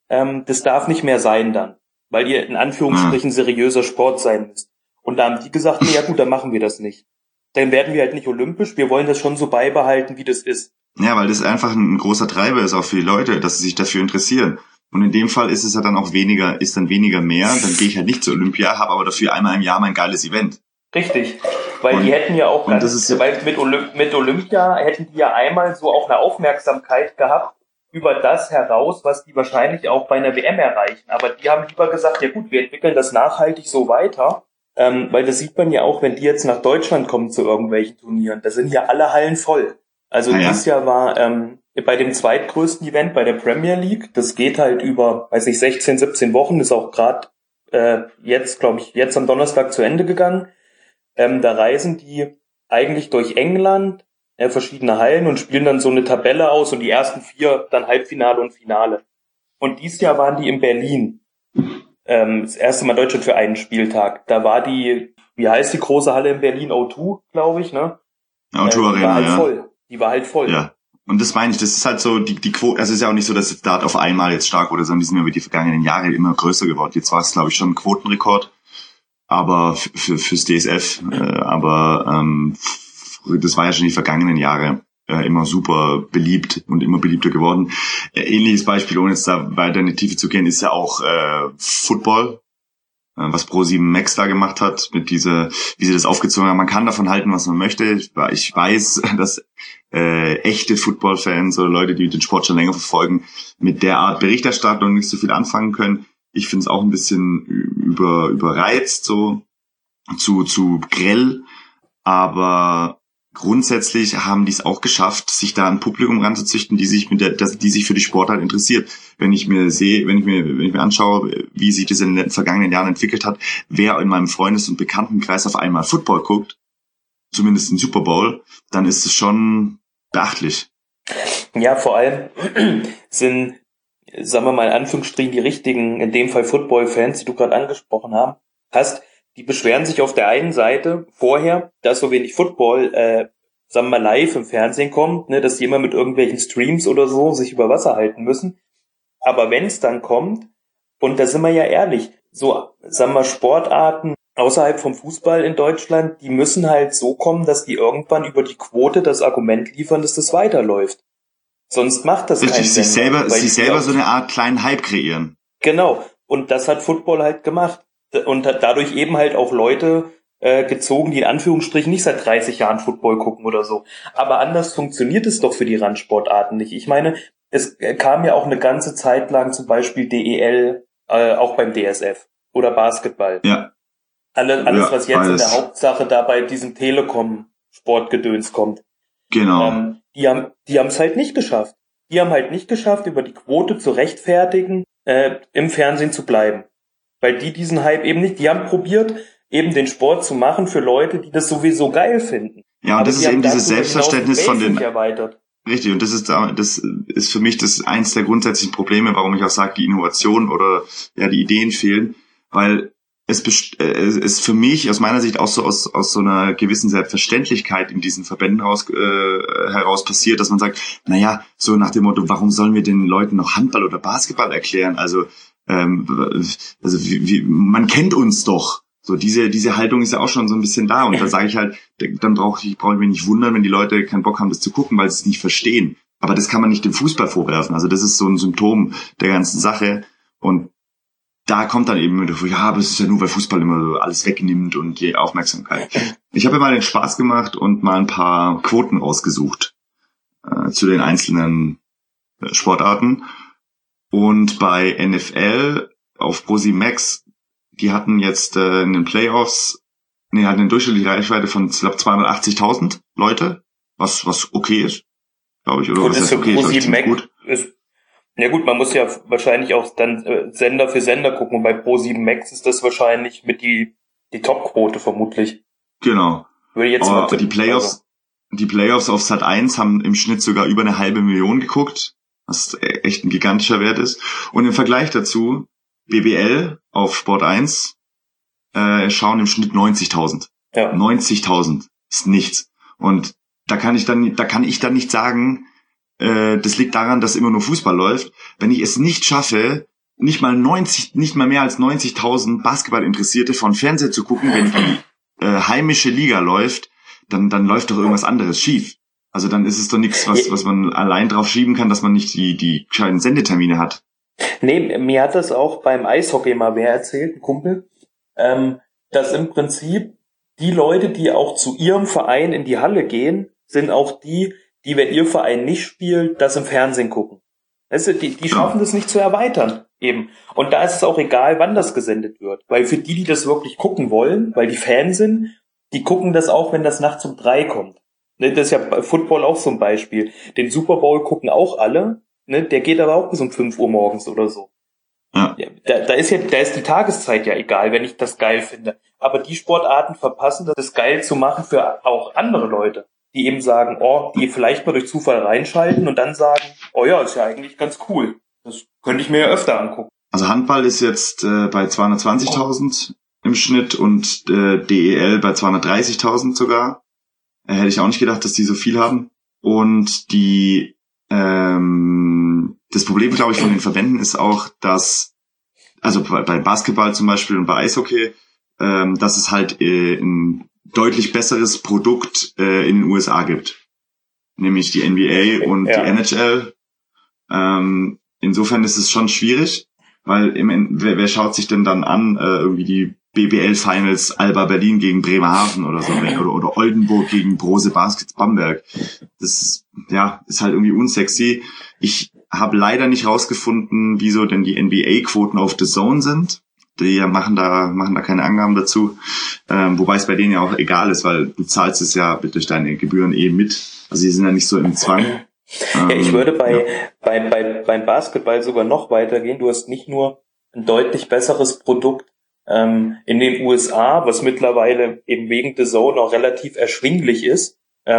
das darf nicht mehr sein dann, weil ihr in Anführungsstrichen seriöser Sport sein müsst. Und da haben die gesagt, nee, ja gut, dann machen wir das nicht. Dann werden wir halt nicht olympisch, wir wollen das schon so beibehalten, wie das ist. Ja, weil das einfach ein großer Treiber ist auch für die Leute, dass sie sich dafür interessieren. Und in dem Fall ist es ja dann auch weniger mehr. Dann gehe ich halt nicht zur Olympia, habe aber dafür einmal im Jahr mein geiles Event. Richtig, weil die hätten ja auch weil mit Olympia hätten die ja einmal so auch eine Aufmerksamkeit gehabt über das heraus, was die wahrscheinlich auch bei einer WM erreichen. Aber die haben lieber gesagt, ja gut, wir entwickeln das nachhaltig so weiter, weil das sieht man ja auch, wenn die jetzt nach Deutschland kommen zu irgendwelchen Turnieren. Da sind ja alle Hallen voll. Also dieses Jahr war bei dem zweitgrößten Event, bei der Premier League, das geht halt über, 16, 17 Wochen, ist auch gerade jetzt am Donnerstag zu Ende gegangen. Da reisen die eigentlich durch England, verschiedene Hallen und spielen dann so eine Tabelle aus und die ersten 4 dann Halbfinale und Finale. Und dieses Jahr waren die in Berlin. Das erste Mal Deutschland für einen Spieltag. Da war die, wie heißt die große Halle in Berlin? O2, glaube ich, ne? O2 Arena, war halt voll. Die war halt voll. Ja. Und das meine ich, das ist halt so, die Quote, also es ist ja auch nicht so, dass jetzt Dart auf einmal jetzt stark wurde, sondern die sind über die vergangenen Jahre immer größer geworden. Jetzt war es, glaube ich, schon ein Quotenrekord. Aber fürs DSF, das war ja schon die vergangenen Jahre immer super beliebt und immer beliebter geworden. Ähnliches Beispiel, ohne jetzt da weiter in die Tiefe zu gehen, ist ja auch Football, was Pro7 Max da gemacht hat, mit wie sie das aufgezogen haben. Man kann davon halten, was man möchte. Ich weiß, dass echte Football-Fans oder Leute, die den Sport schon länger verfolgen, mit der Art Berichterstattung nicht so viel anfangen können. Ich finde es auch ein bisschen überreizt, so zu grell, aber grundsätzlich haben die es auch geschafft, sich da ein Publikum ranzuzüchten, die sich die sich für die Sportart interessiert. Wenn ich mir anschaue, wie sich das in den vergangenen Jahren entwickelt hat, wer in meinem Freundes- und Bekanntenkreis auf einmal Football guckt, zumindest den Super Bowl, dann ist es schon beachtlich. Ja, vor allem sind, sagen wir mal in Anführungsstrichen, die richtigen, in dem Fall Football-Fans, die du gerade angesprochen hast, die beschweren sich auf der einen Seite vorher, dass so wenig Football, sagen wir mal, live im Fernsehen kommt, ne, dass die immer mit irgendwelchen Streams oder so sich über Wasser halten müssen. Aber wenn es dann kommt, und da sind wir ja ehrlich, so, sagen wir, Sportarten außerhalb vom Fußball in Deutschland, die müssen halt so kommen, dass die irgendwann über die Quote das Argument liefern, dass das weiterläuft. Sonst macht das keinen Sinn. Sich selber so eine Art kleinen Hype kreieren. Genau. Und das hat Football halt gemacht. Und hat dadurch eben halt auch Leute gezogen, die in Anführungsstrichen nicht seit 30 Jahren Football gucken oder so. Aber anders funktioniert es doch für die Randsportarten nicht. Ich meine, es kam ja auch eine ganze Zeit lang zum Beispiel DEL, auch beim DSF oder Basketball. Ja. Alles, was jetzt in der Hauptsache da bei diesem Telekom-Sportgedöns kommt. Genau. Die haben es halt nicht geschafft. Die haben halt nicht geschafft, über die Quote zu rechtfertigen, im Fernsehen zu bleiben. Weil die diesen Hype eben nicht, die haben probiert, eben den Sport zu machen für Leute, die das sowieso geil finden. Ja, und das ist eben dieses Selbstverständnis von den, erweitert. Richtig, und das ist für mich das eins der grundsätzlichen Probleme, warum ich auch sage, die Innovation oder ja die Ideen fehlen, weil es ist für mich aus meiner Sicht auch so aus so einer gewissen Selbstverständlichkeit in diesen Verbänden heraus passiert, dass man sagt, naja, so nach dem Motto, warum sollen wir den Leuten noch Handball oder Basketball erklären? Also man kennt uns doch. So diese Haltung ist ja auch schon so ein bisschen da, und da sage ich halt, dann brauche ich mich nicht wundern, wenn die Leute keinen Bock haben, das zu gucken, weil sie es nicht verstehen. Aber das kann man nicht dem Fußball vorwerfen. Also das ist so ein Symptom der ganzen Sache, und da kommt dann eben wieder, ja, aber es ist ja nur, weil Fußball immer so alles wegnimmt und die Aufmerksamkeit. Ich habe mir mal den Spaß gemacht und mal ein paar Quoten rausgesucht zu den einzelnen Sportarten, und bei NFL auf ProSieben Max, die hatten jetzt in den Playoffs, hatten eine durchschnittliche Reichweite von, ich glaube, 280.000 Leute, was okay ist, glaube ich, oder was ist okay, ProSieben Max gut. Ja gut, man muss ja wahrscheinlich auch dann Sender für Sender gucken, und bei ProSieben Max ist das wahrscheinlich mit die Top-Quote vermutlich. Genau. Würde jetzt aber die Playoffs auf Sat.1 haben im Schnitt sogar über 500.000 geguckt, was echt ein gigantischer Wert ist. Und im Vergleich dazu, BBL auf Sport 1 schauen im Schnitt 90.000. Ja. 90.000 ist nichts. Und da kann ich dann nicht sagen, das liegt daran, dass immer nur Fußball läuft. Wenn ich es nicht schaffe, nicht mal mehr als 90.000 Basketballinteressierte von Fernseher zu gucken, wenn die heimische Liga läuft, dann läuft doch irgendwas anderes schief. Also dann ist es doch nichts, was man allein drauf schieben kann, dass man nicht die gescheiten Sendetermine hat. Nee, mir hat das auch beim Eishockey mal wer erzählt, ein Kumpel, dass im Prinzip die Leute, die auch zu ihrem Verein in die Halle gehen, sind auch die, wenn ihr Verein nicht spielt, das im Fernsehen gucken. Weißt du, die schaffen das nicht zu erweitern, eben. Und da ist es auch egal, wann das gesendet wird. Weil für die das wirklich gucken wollen, weil die Fans sind, die gucken das auch, wenn das nachts um 3 kommt. Ne, das ist ja bei Football auch so ein Beispiel. Den Super Bowl gucken auch alle, ne, der geht aber auch bis um 5 Uhr morgens oder so. Ja. Da ist die Tageszeit ja egal, wenn ich das geil finde. Aber die Sportarten verpassen, das geil zu machen für auch andere Leute, die eben sagen, die vielleicht mal durch Zufall reinschalten und dann sagen, ja, ist ja eigentlich ganz cool. Das könnte ich mir ja öfter angucken. Also Handball ist jetzt bei 220.000 im Schnitt und DEL bei 230.000 sogar. Hätte ich auch nicht gedacht, dass die so viel haben. Und das Problem, glaube ich, von den Verbänden ist auch, dass, also bei Basketball zum Beispiel und bei Eishockey, dass es halt ein deutlich besseres Produkt in den USA gibt. Nämlich die NBA und die NHL. Insofern ist es schon schwierig, weil wer schaut sich denn dann an, irgendwie die BBL-Finals Alba Berlin gegen Bremerhaven oder so, oder Oldenburg gegen Brose Baskets Bamberg. Das ist halt irgendwie unsexy. Ich habe leider nicht rausgefunden, wieso denn die NBA-Quoten auf The Zone sind. Die machen da keine Angaben dazu, wobei es bei denen ja auch egal ist, weil du zahlst es ja durch deine Gebühren mit. Also die sind ja nicht so im Zwang. Ich würde beim Basketball sogar noch weitergehen. Du hast nicht nur ein deutlich besseres Produkt in den USA, was mittlerweile eben wegen The Zone auch relativ erschwinglich ist,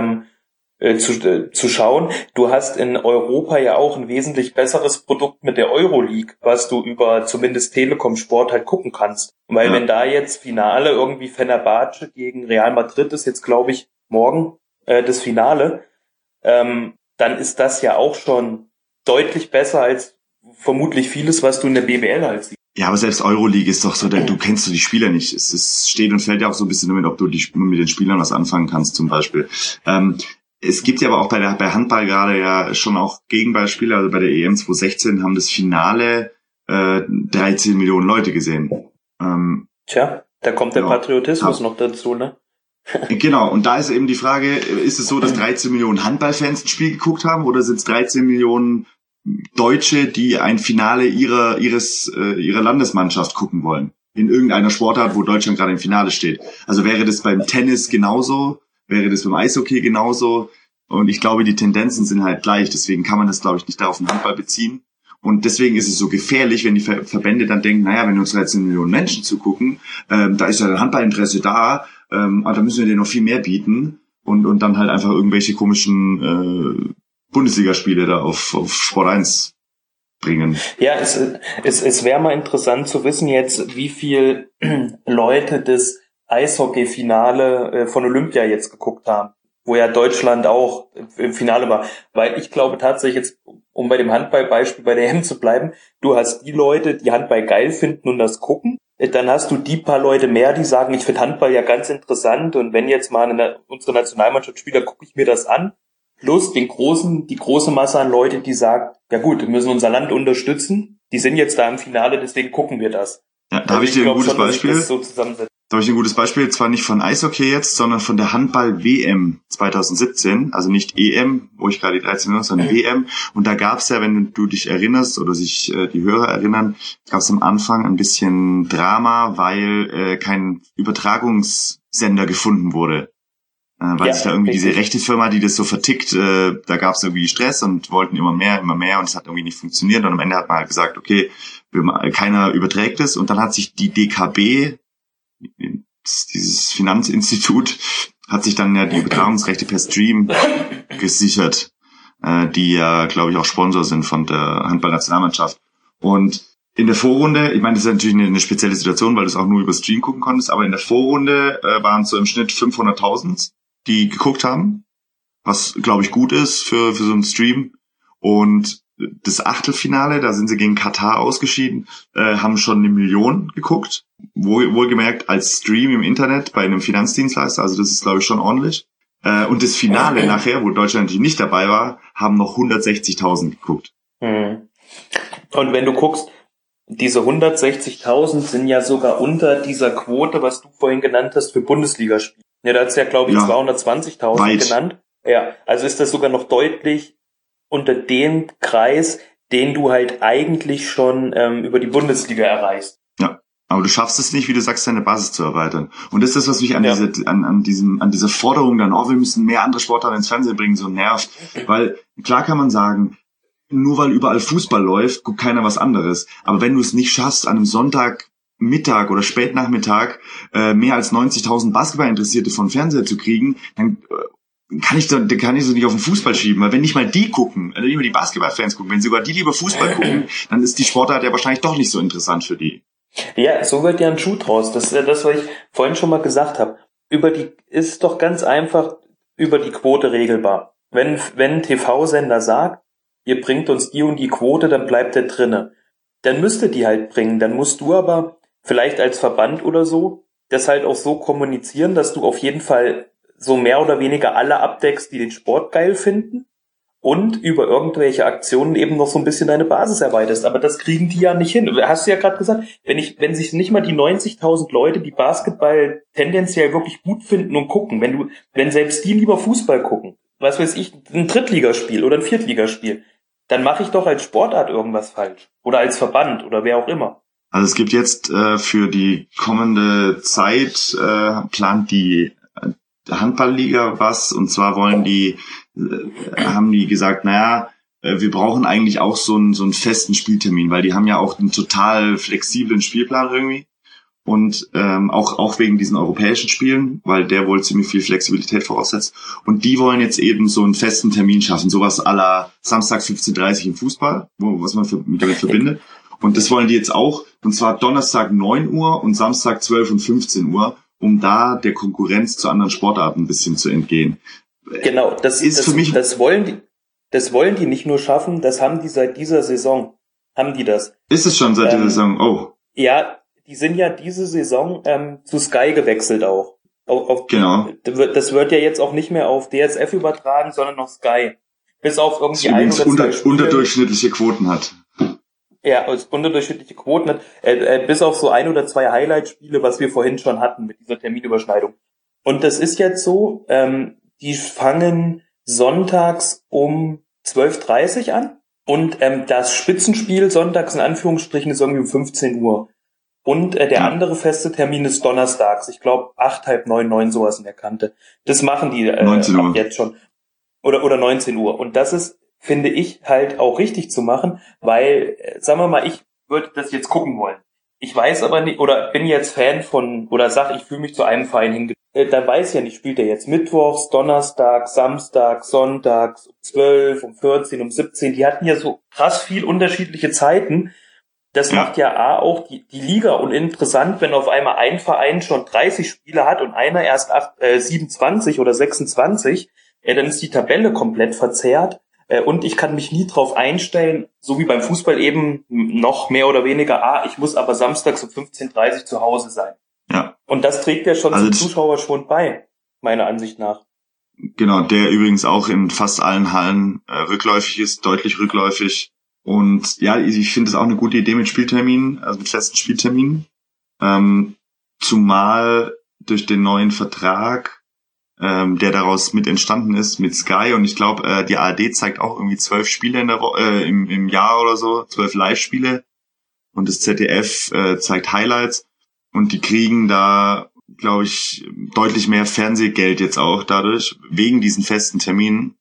zu schauen. Du hast in Europa ja auch ein wesentlich besseres Produkt mit der Euroleague, was du über zumindest Telekom Sport halt gucken kannst. Weil wenn da jetzt Finale irgendwie Fenerbahce gegen Real Madrid ist, jetzt glaube ich morgen das Finale, dann ist das ja auch schon deutlich besser als vermutlich vieles, was du in der BBL halt siehst. Ja, aber selbst Euroleague ist doch so, du kennst die Spieler nicht. Es steht und fällt ja auch so ein bisschen damit, ob du mit den Spielern was anfangen kannst zum Beispiel. Es gibt ja aber auch bei Handball gerade ja schon auch Gegenbeispiele. Also bei der EM 2016 haben das Finale 13 Millionen Leute gesehen. Tja, da kommt der Patriotismus noch dazu, ne? Genau, und da ist eben die Frage, ist es so, dass 13 Millionen Handballfans ein Spiel geguckt haben, oder sind es 13 Millionen Deutsche, die ein Finale ihrer Landesmannschaft gucken wollen? In irgendeiner Sportart, wo Deutschland gerade im Finale steht. Also wäre das beim Tennis genauso? Wäre das beim Eishockey genauso? Und ich glaube, die Tendenzen sind halt gleich. Deswegen kann man das, glaube ich, nicht auf den Handball beziehen. Und deswegen ist es so gefährlich, wenn die Verbände dann denken, naja, wenn uns 13 Millionen Menschen zugucken, da ist ja ein Handballinteresse da, da müssen wir denen noch viel mehr bieten und dann halt einfach irgendwelche komischen Bundesligaspiele da auf Sport 1 bringen. Ja, es wäre mal interessant zu wissen jetzt, wie viel Leute das Eishockey-Finale von Olympia jetzt geguckt haben, wo ja Deutschland auch im Finale war. Weil ich glaube tatsächlich jetzt, um bei dem Handballbeispiel bei der EM zu bleiben, du hast die Leute, die Handball geil finden und das gucken. Dann hast du die paar Leute mehr, die sagen, ich finde Handball ja ganz interessant und wenn jetzt mal unsere Nationalmannschaft spielt, dann gucke ich mir das an. Plus die große Masse an Leute, die sagt, ja gut, wir müssen unser Land unterstützen. Die sind jetzt da im Finale, deswegen gucken wir das. Ja, da habe ich dir ein gutes Beispiel. Da habe ich ein gutes Beispiel, zwar nicht von Eishockey jetzt, sondern von der Handball-WM 2017, also nicht EM, wo ich gerade die 13 bin, sondern WM. Und da gab's ja, wenn du dich erinnerst oder sich die Hörer erinnern, gab's am Anfang ein bisschen Drama, weil kein Übertragungssender gefunden wurde. Weil sich da irgendwie diese rechte Firma, die das so vertickt, da gab's irgendwie Stress und wollten immer mehr und es hat irgendwie nicht funktioniert. Und am Ende hat man halt gesagt, okay, keiner überträgt es. Und dann hat sich die DKB, dieses Finanzinstitut, hat sich dann ja die Übertragungsrechte per Stream gesichert, die ja, glaube ich, auch Sponsor sind von der Handballnationalmannschaft. Und in der Vorrunde, ich meine, das ist natürlich eine spezielle Situation, weil du es auch nur über Stream gucken konntest, aber in der Vorrunde waren so im Schnitt 500.000, die geguckt haben, was, glaube ich, gut ist für so einen Stream. Und das Achtelfinale, da sind sie gegen Katar ausgeschieden, haben schon 1 Million geguckt. Wohlgemerkt als Stream im Internet bei einem Finanzdienstleister, also das ist, glaube ich, schon ordentlich. Und das Finale nachher, wo Deutschland natürlich nicht dabei war, haben noch 160.000 geguckt. Und wenn du guckst, diese 160.000 sind ja sogar unter dieser Quote, was du vorhin genannt hast, für Bundesligaspiele. Ja, da hat's ja, glaube ich, 220.000 genannt. Ja, also ist das sogar noch deutlich unter dem Kreis, den du halt eigentlich schon über die Bundesliga erreichst. Ja, aber du schaffst es nicht, wie du sagst, deine Basis zu erweitern. Und das ist das, was mich an dieser Forderung dann, wir müssen mehr andere Sportarten ins Fernsehen bringen, so nervt. Weil klar kann man sagen, nur weil überall Fußball läuft, guckt keiner was anderes. Aber wenn du es nicht schaffst, an einem Sonntagmittag oder Spätnachmittag mehr als 90.000 Basketballinteressierte von Fernseher zu kriegen, dann kann ich so nicht auf den Fußball schieben, weil wenn nicht mal die gucken, also nicht mal die Basketballfans gucken, wenn sogar die lieber Fußball gucken, dann ist die Sportart ja wahrscheinlich doch nicht so interessant für die. Ja, so wird ja ein Schuh draus. Das ist ja das, was ich vorhin schon mal gesagt habe. Ist doch ganz einfach über die Quote regelbar. Wenn ein TV-Sender sagt, ihr bringt uns die und die Quote, dann bleibt der drinne. Dann müsst ihr die halt bringen. Dann musst du aber vielleicht als Verband oder so das halt auch so kommunizieren, dass du auf jeden Fall so mehr oder weniger alle abdeckst, die den Sport geil finden und über irgendwelche Aktionen eben noch so ein bisschen deine Basis erweiterst. Aber das kriegen die ja nicht hin. Hast du ja gerade gesagt, wenn sich nicht mal die 90.000 Leute, die Basketball tendenziell wirklich gut finden und gucken, wenn selbst die lieber Fußball gucken, was weiß ich, ein Drittligaspiel oder ein Viertligaspiel, dann mache ich doch als Sportart irgendwas falsch. Oder als Verband oder wer auch immer. Also es gibt jetzt für die kommende Zeit, plant die Handballliga was, und zwar haben die gesagt, wir brauchen eigentlich auch so einen festen Spieltermin, weil die haben ja auch einen total flexiblen Spielplan irgendwie. Und auch wegen diesen europäischen Spielen, weil der wohl ziemlich viel Flexibilität voraussetzt. Und die wollen jetzt eben so einen festen Termin schaffen, sowas à la Samstag 15:30 im Fußball, was man damit verbindet. Und das wollen die jetzt auch, und zwar Donnerstag 9 Uhr und Samstag 12 und 15 Uhr, um da der Konkurrenz zu anderen Sportarten ein bisschen zu entgehen. Genau, das wollen die nicht nur schaffen, das haben die seit dieser Saison. Haben die das? Ist es schon seit dieser Saison? Oh. Ja, die sind ja diese Saison zu Sky gewechselt auch. Genau. Das wird ja jetzt auch nicht mehr auf DSF übertragen, sondern auf Sky. Bis auf irgendwie ein oder zwei unterdurchschnittliche Quoten hat. Ja, unterdurchschnittliche Quoten hat. Bis auf so 1 oder 2 Highlight-Spiele, was wir vorhin schon hatten mit dieser Terminüberschneidung. Und das ist jetzt so, die fangen sonntags um 12:30 an. Und das Spitzenspiel sonntags in Anführungsstrichen ist irgendwie um 15 Uhr. Und der andere feste Termin ist donnerstags. Ich glaube 8, halb 9, 9, sowas in der Kante. Das machen die 19 Uhr. Jetzt schon. Oder 19 Uhr. Und das ist, finde ich, halt auch richtig zu machen, weil, sagen wir mal, ich würde das jetzt gucken wollen. Ich weiß aber nicht, oder bin jetzt Fan von, oder sag, ich fühle mich zu einem Verein hingezogen. Dann weiß ich ja nicht, spielt er jetzt mittwochs, donnerstags, samstags, sonntags, um 12, um 14, um 17. Die hatten ja so krass viel unterschiedliche Zeiten. Das macht ja auch die Liga uninteressant, wenn auf einmal ein Verein schon 30 Spiele hat und einer erst 27 oder 26. Dann ist die Tabelle komplett verzerrt. Und ich kann mich nie drauf einstellen, so wie beim Fußball eben noch mehr oder weniger, ich muss aber samstags um 15:30 zu Hause sein. Ja. Und das trägt ja schon zum Zuschauerschwund bei, meiner Ansicht nach. Genau, der übrigens auch in fast allen Hallen rückläufig ist, deutlich rückläufig. Und ja, ich finde es auch eine gute Idee mit Spielterminen, also mit festen Spielterminen. Zumal durch den neuen Vertrag, der daraus mit entstanden ist mit Sky, und ich glaube, die ARD zeigt auch irgendwie 12 Spiele im Jahr oder so, 12 Live-Spiele, und das ZDF zeigt Highlights, und die kriegen da, glaube ich, deutlich mehr Fernsehgeld jetzt auch dadurch, wegen diesen festen Terminen,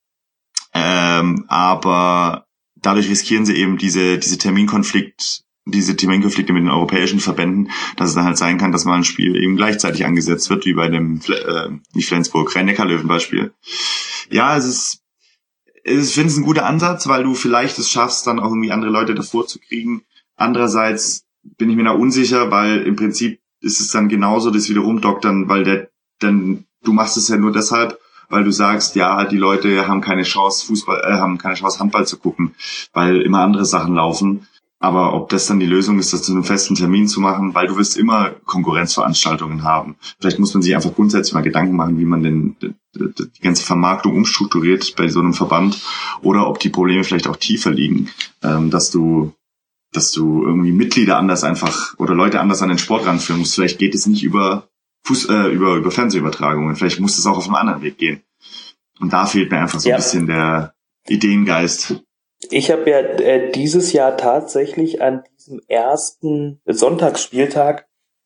aber dadurch riskieren sie eben diese Terminkonflikte mit den europäischen Verbänden, dass es dann halt sein kann, dass mal ein Spiel eben gleichzeitig angesetzt wird, wie bei dem nicht Flensburg, Rhein-Neckar-Löwen-Beispiel. Ja, ich finde es ein guter Ansatz, weil du vielleicht es schaffst, dann auch irgendwie andere Leute davor zu kriegen. Andererseits bin ich mir da unsicher, weil im Prinzip ist es dann genauso das wiederum doktern, weil du machst es ja nur deshalb, weil du sagst, ja, die Leute haben keine Chance Handball zu gucken, weil immer andere Sachen laufen. Aber ob das dann die Lösung ist, das zu einem festen Termin zu machen, weil du wirst immer Konkurrenzveranstaltungen haben. Vielleicht muss man sich einfach grundsätzlich mal Gedanken machen, wie man die ganze Vermarktung umstrukturiert bei so einem Verband, oder ob die Probleme vielleicht auch tiefer liegen, dass du irgendwie Mitglieder anders einfach oder Leute anders an den Sport ranführen musst. Vielleicht geht es nicht über Fernsehübertragungen. Vielleicht muss es auch auf einem anderen Weg gehen. Und da fehlt mir einfach so ein bisschen der Ideengeist. Ich habe ja dieses Jahr tatsächlich an diesem ersten Sonntagsspieltag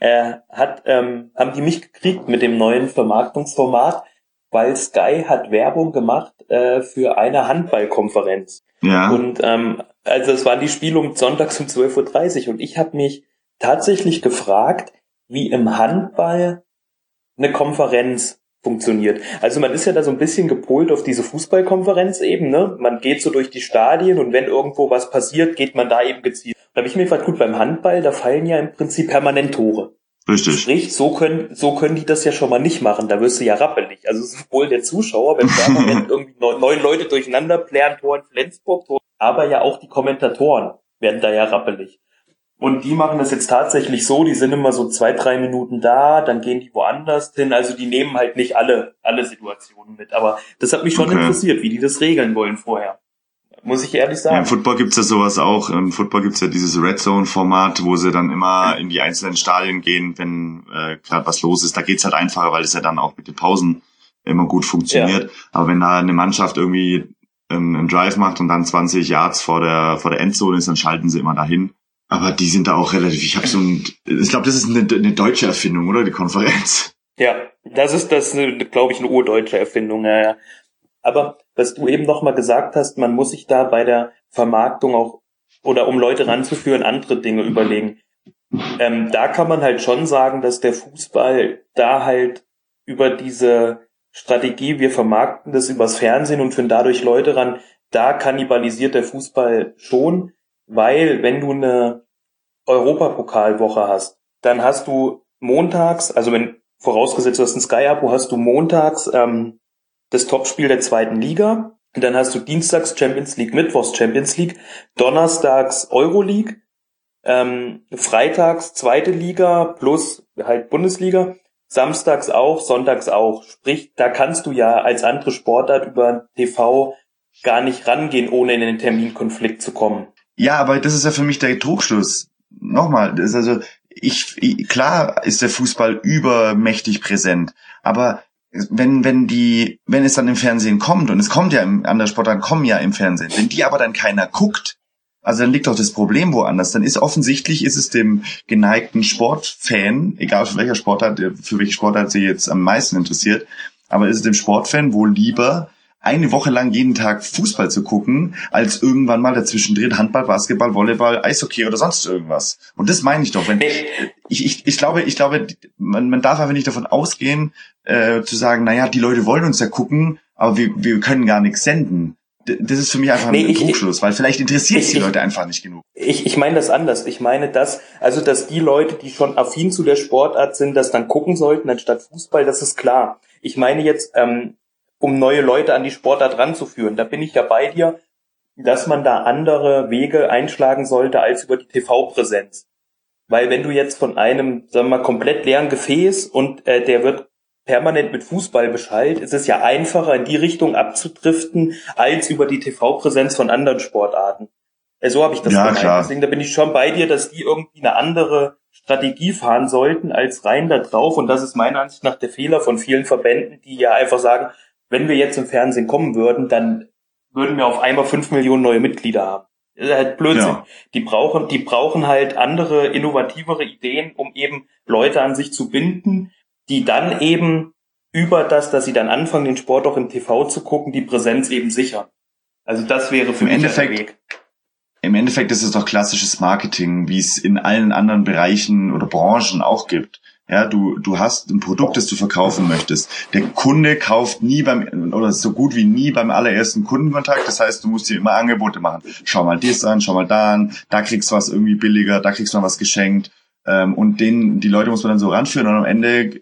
haben die mich gekriegt mit dem neuen Vermarktungsformat, weil Sky hat Werbung gemacht für eine Handballkonferenz. Ja. Und also es waren die Spiele sonntags um 12:30 Uhr, und ich habe mich tatsächlich gefragt, wie im Handball eine Konferenz funktioniert. Also man ist ja da so ein bisschen gepolt auf diese Fußballkonferenz eben, ne? Man geht so durch die Stadien, und wenn irgendwo was passiert, geht man da eben gezielt. Da habe ich mir gefragt, gut, beim Handball, da fallen ja im Prinzip permanent Tore. Richtig. Sprich, so können die das ja schon mal nicht machen. Da wirst du ja rappelig. Also sowohl der Zuschauer, wenn permanent irgendwie 9 Leute durcheinander plären, Tor in Flensburg, aber ja auch die Kommentatoren werden da ja rappelig. Und die machen das jetzt tatsächlich so, die sind immer so 2-3 Minuten da, dann gehen die woanders hin. Also die nehmen halt nicht alle Situationen mit. Aber das hat mich schon interessiert, wie die das regeln wollen vorher. Muss ich ehrlich sagen. Ja, im Football gibt's ja sowas auch. Im Football gibt's ja dieses Red Zone-Format, wo sie dann immer in die einzelnen Stadien gehen, wenn gerade was los ist. Da geht's halt einfacher, weil es ja dann auch mit den Pausen immer gut funktioniert. Ja. Aber wenn da eine Mannschaft irgendwie einen Drive macht und dann 20 Yards vor der Endzone ist, dann schalten sie immer dahin. Aber die sind da auch relativ, ich glaube, das ist eine deutsche Erfindung, oder? Die Konferenz. Ja, das ist glaube ich, eine urdeutsche Erfindung, ja. Aber was du eben noch mal gesagt hast, man muss sich da bei der Vermarktung auch, oder um Leute ranzuführen, andere Dinge überlegen. Da kann man halt schon sagen, dass der Fußball da halt über diese Strategie, wir vermarkten das übers Fernsehen und führen dadurch Leute ran, da kannibalisiert der Fußball schon. Weil, wenn du eine Europapokalwoche hast, dann hast du montags, also wenn vorausgesetzt du hast ein Sky-Abo, hast du montags das Topspiel der zweiten Liga, und dann hast du dienstags Champions League, mittwochs Champions League, donnerstags Euroleague, freitags zweite Liga plus halt Bundesliga, samstags auch, sonntags auch. Sprich, da kannst du ja als andere Sportart über TV gar nicht rangehen, ohne in den Terminkonflikt zu kommen. Ja, aber das ist ja für mich der Trugschluss. Nochmal, das ist also klar ist der Fußball übermächtig präsent, aber wenn es dann im Fernsehen kommt, und es kommt ja andere Sportarten kommen ja im Fernsehen, wenn die aber dann keiner guckt, also dann liegt doch das Problem woanders. Dann ist es dem geneigten Sportfan, egal für welche Sportart sie jetzt am meisten interessiert, aber ist es dem Sportfan wohl lieber, eine Woche lang jeden Tag Fußball zu gucken, als irgendwann mal dazwischendrin Handball, Basketball, Volleyball, Eishockey oder sonst irgendwas. Und das meine ich doch. Wenn ich glaube, man darf einfach nicht davon ausgehen, zu sagen, naja, die Leute wollen uns ja gucken, aber wir können gar nichts senden. Das ist für mich einfach ein Trugschluss, weil vielleicht interessiert es die Leute einfach nicht genug. Ich meine das anders. Ich meine dass die Leute, die schon affin zu der Sportart sind, das dann gucken sollten, anstatt Fußball, das ist klar. Ich meine jetzt, um neue Leute an die Sportart ranzuführen, da bin ich ja bei dir, dass man da andere Wege einschlagen sollte als über die TV-Präsenz. Weil wenn du jetzt von einem, sagen wir mal, komplett leeren Gefäß und der wird permanent mit Fußball beschallt, ist es ja einfacher, in die Richtung abzudriften, als über die TV-Präsenz von anderen Sportarten. So habe ich das gemeint. Klar. Deswegen, da bin ich schon bei dir, dass die irgendwie eine andere Strategie fahren sollten, als rein da drauf. Und das ist meiner Ansicht nach der Fehler von vielen Verbänden, die ja einfach sagen, wenn wir jetzt im Fernsehen kommen würden, dann würden wir auf einmal 5 Millionen neue Mitglieder haben. Das ist halt Blödsinn. Ja. Die brauchen halt andere, innovativere Ideen, um eben Leute an sich zu binden, die dann eben über das, dass sie dann anfangen, den Sport auch im TV zu gucken, die Präsenz eben sichern. Also das wäre für mich der Weg. Im Endeffekt ist es doch klassisches Marketing, wie es in allen anderen Bereichen oder Branchen auch gibt. Ja, du hast ein Produkt, das du verkaufen möchtest. Der Kunde kauft nie oder so gut wie nie beim allerersten Kundenkontakt. Das heißt, du musst dir immer Angebote machen. Schau mal das an, schau mal da an, da kriegst du was irgendwie billiger, da kriegst du noch was geschenkt. Und die Leute muss man dann so ranführen und am Ende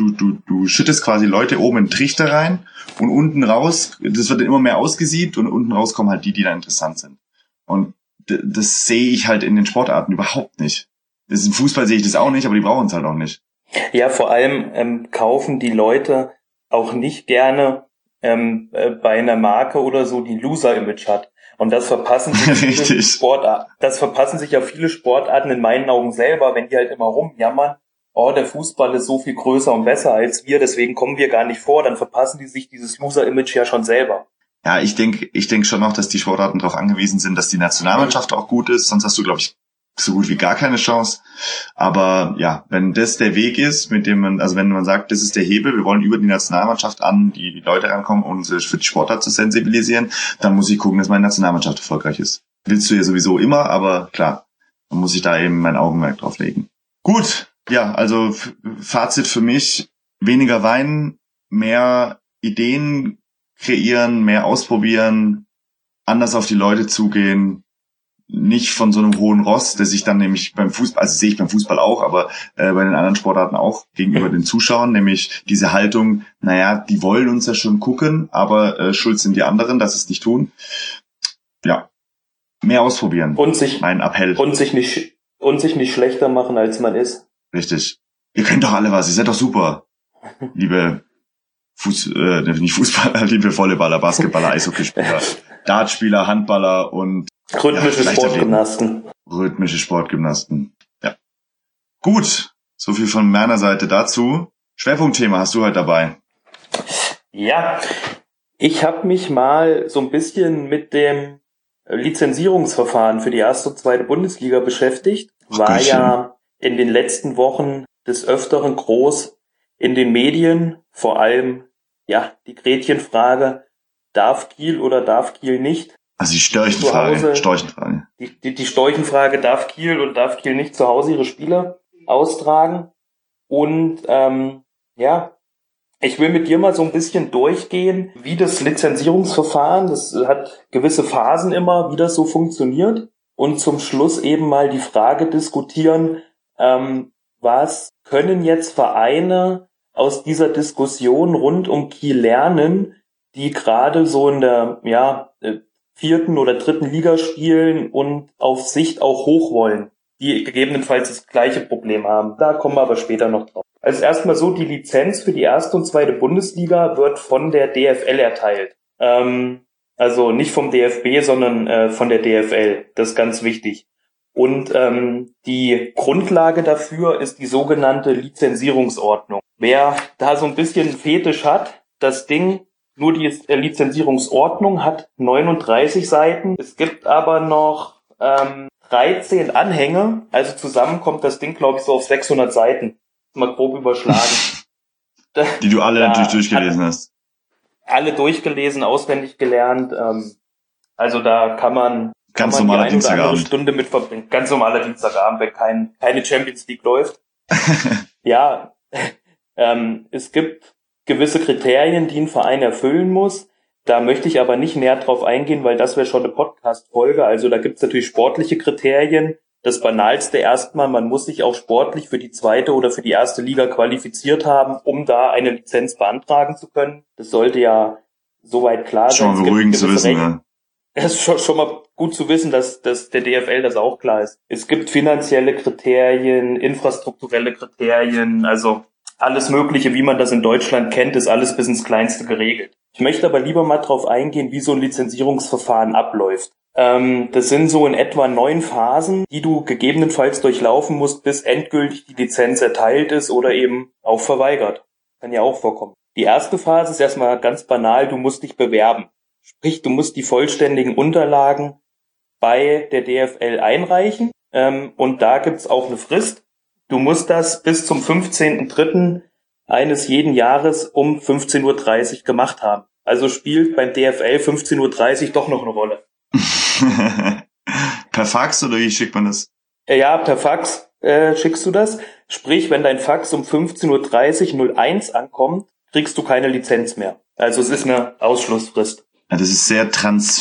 du schüttest quasi Leute oben in den Trichter rein und unten raus, das wird dann immer mehr ausgesiebt und unten raus kommen halt die da interessant sind. Und das sehe ich halt in den Sportarten überhaupt nicht. Das im Fußball sehe ich das auch nicht, aber die brauchen es halt auch nicht. Ja, vor allem kaufen die Leute auch nicht gerne bei einer Marke oder so, die Loser-Image hat. Und das verpassen sich viele Sportarten. Das verpassen sich ja viele Sportarten in meinen Augen selber, wenn die halt immer rumjammern, oh, der Fußball ist so viel größer und besser als wir, deswegen kommen wir gar nicht vor, dann verpassen die sich dieses Loser-Image ja schon selber. Ja, ich denk schon noch, dass die Sportarten darauf angewiesen sind, dass die Nationalmannschaft auch gut ist, sonst hast du, glaube ich, so gut wie gar keine Chance. Aber ja, wenn das der Weg ist, mit dem wenn man sagt, das ist der Hebel, wir wollen über die Nationalmannschaft an die Leute rankommen, um sie für die Sportart zu sensibilisieren, dann muss ich gucken, dass meine Nationalmannschaft erfolgreich ist. Willst du ja sowieso immer, aber klar, dann muss ich da eben mein Augenmerk drauf legen. Gut, ja, also Fazit für mich, weniger weinen, mehr Ideen kreieren, mehr ausprobieren, anders auf die Leute zugehen, nicht von so einem hohen Ross, das ich dann nämlich beim Fußball, also sehe ich beim Fußball auch, aber bei den anderen Sportarten auch gegenüber den Zuschauern, nämlich diese Haltung, naja, die wollen uns ja schon gucken, aber schuld sind die anderen, dass sie es nicht tun. Ja, mehr ausprobieren. Mein Appell. Und sich nicht schlechter machen, als man ist. Richtig. Ihr könnt doch alle was, ihr seid doch super. Liebe nicht Fußballer, liebe Volleyballer, Basketballer, Eishockeyspieler, Dartspieler, Handballer und rhythmische Sportgymnasten. Rhythmische Sportgymnasten. Ja. Gut, so viel von meiner Seite dazu. Schwerpunktthema hast du heute dabei. Ja, ich habe mich mal so ein bisschen mit dem Lizenzierungsverfahren für die erste und zweite Bundesliga beschäftigt. War ja in den letzten Wochen des Öfteren groß in den Medien, vor allem ja die Gretchenfrage, darf Kiel oder darf Kiel nicht? Also die Storchenfrage. Die Storchenfrage, darf Kiel oder darf Kiel nicht zu Hause ihre Spiele austragen? Und ich will mit dir mal so ein bisschen durchgehen, wie das Lizenzierungsverfahren, das hat gewisse Phasen immer, wie das so funktioniert. Und zum Schluss eben mal die Frage diskutieren, was können jetzt Vereine aus dieser Diskussion rund um Kiel lernen, die gerade so in der 4. oder 3. Liga spielen und auf Sicht auch hoch wollen, die gegebenenfalls das gleiche Problem haben. Da kommen wir aber später noch drauf. Also erstmal so, die Lizenz für die 1. und 2. Bundesliga wird von der DFL erteilt. Also nicht vom DFB, sondern von der DFL. Das ist ganz wichtig. Und die Grundlage dafür ist die sogenannte Lizenzierungsordnung. Wer da so ein bisschen Fetisch hat, das Ding, nur die Lizenzierungsordnung hat 39 Seiten. Es gibt aber noch 13 Anhänge. Also zusammen kommt das Ding, glaube ich, so auf 600 Seiten. Mal grob überschlagen. Die du alle natürlich durchgelesen hast. alle durchgelesen, auswendig gelernt. Also da kann man ganz die normaler eine oder andere Dienstagabend. Stunde mit verbringen. Ganz normaler Dienstagabend, wenn keine Champions League läuft. Ja, es gibt gewisse Kriterien, die ein Verein erfüllen muss. Da möchte ich aber nicht näher drauf eingehen, weil das wäre schon eine Podcast-Folge. Also da gibt es natürlich sportliche Kriterien. Das Banalste erstmal, man muss sich auch sportlich für die zweite oder für die erste Liga qualifiziert haben, um da eine Lizenz beantragen zu können. Das sollte ja soweit klar sein. Schon mal beruhigend zu wissen, ne? Es ist schon mal gut zu wissen, dass der DFL das auch klar ist. Es gibt finanzielle Kriterien, infrastrukturelle Kriterien, also alles Mögliche, wie man das in Deutschland kennt, ist alles bis ins Kleinste geregelt. Ich möchte aber lieber mal drauf eingehen, wie so ein Lizenzierungsverfahren abläuft. Das sind so in etwa 9 Phasen, die du gegebenenfalls durchlaufen musst, bis endgültig die Lizenz erteilt ist oder eben auch verweigert. Kann ja auch vorkommen. Die erste Phase ist erstmal ganz banal, du musst dich bewerben. Sprich, du musst die vollständigen Unterlagen bei der DFL einreichen, und da gibt's auch eine Frist. Du musst das bis zum 15.03. eines jeden Jahres um 15.30 Uhr gemacht haben. Also spielt beim DFL 15.30 Uhr doch noch eine Rolle. Per Fax oder wie schickt man das? Ja, per Fax schickst du das. Sprich, wenn dein Fax um 15.30 Uhr 01 ankommt, kriegst du keine Lizenz mehr. Also es ist eine Ausschlussfrist. Ja, das ist sehr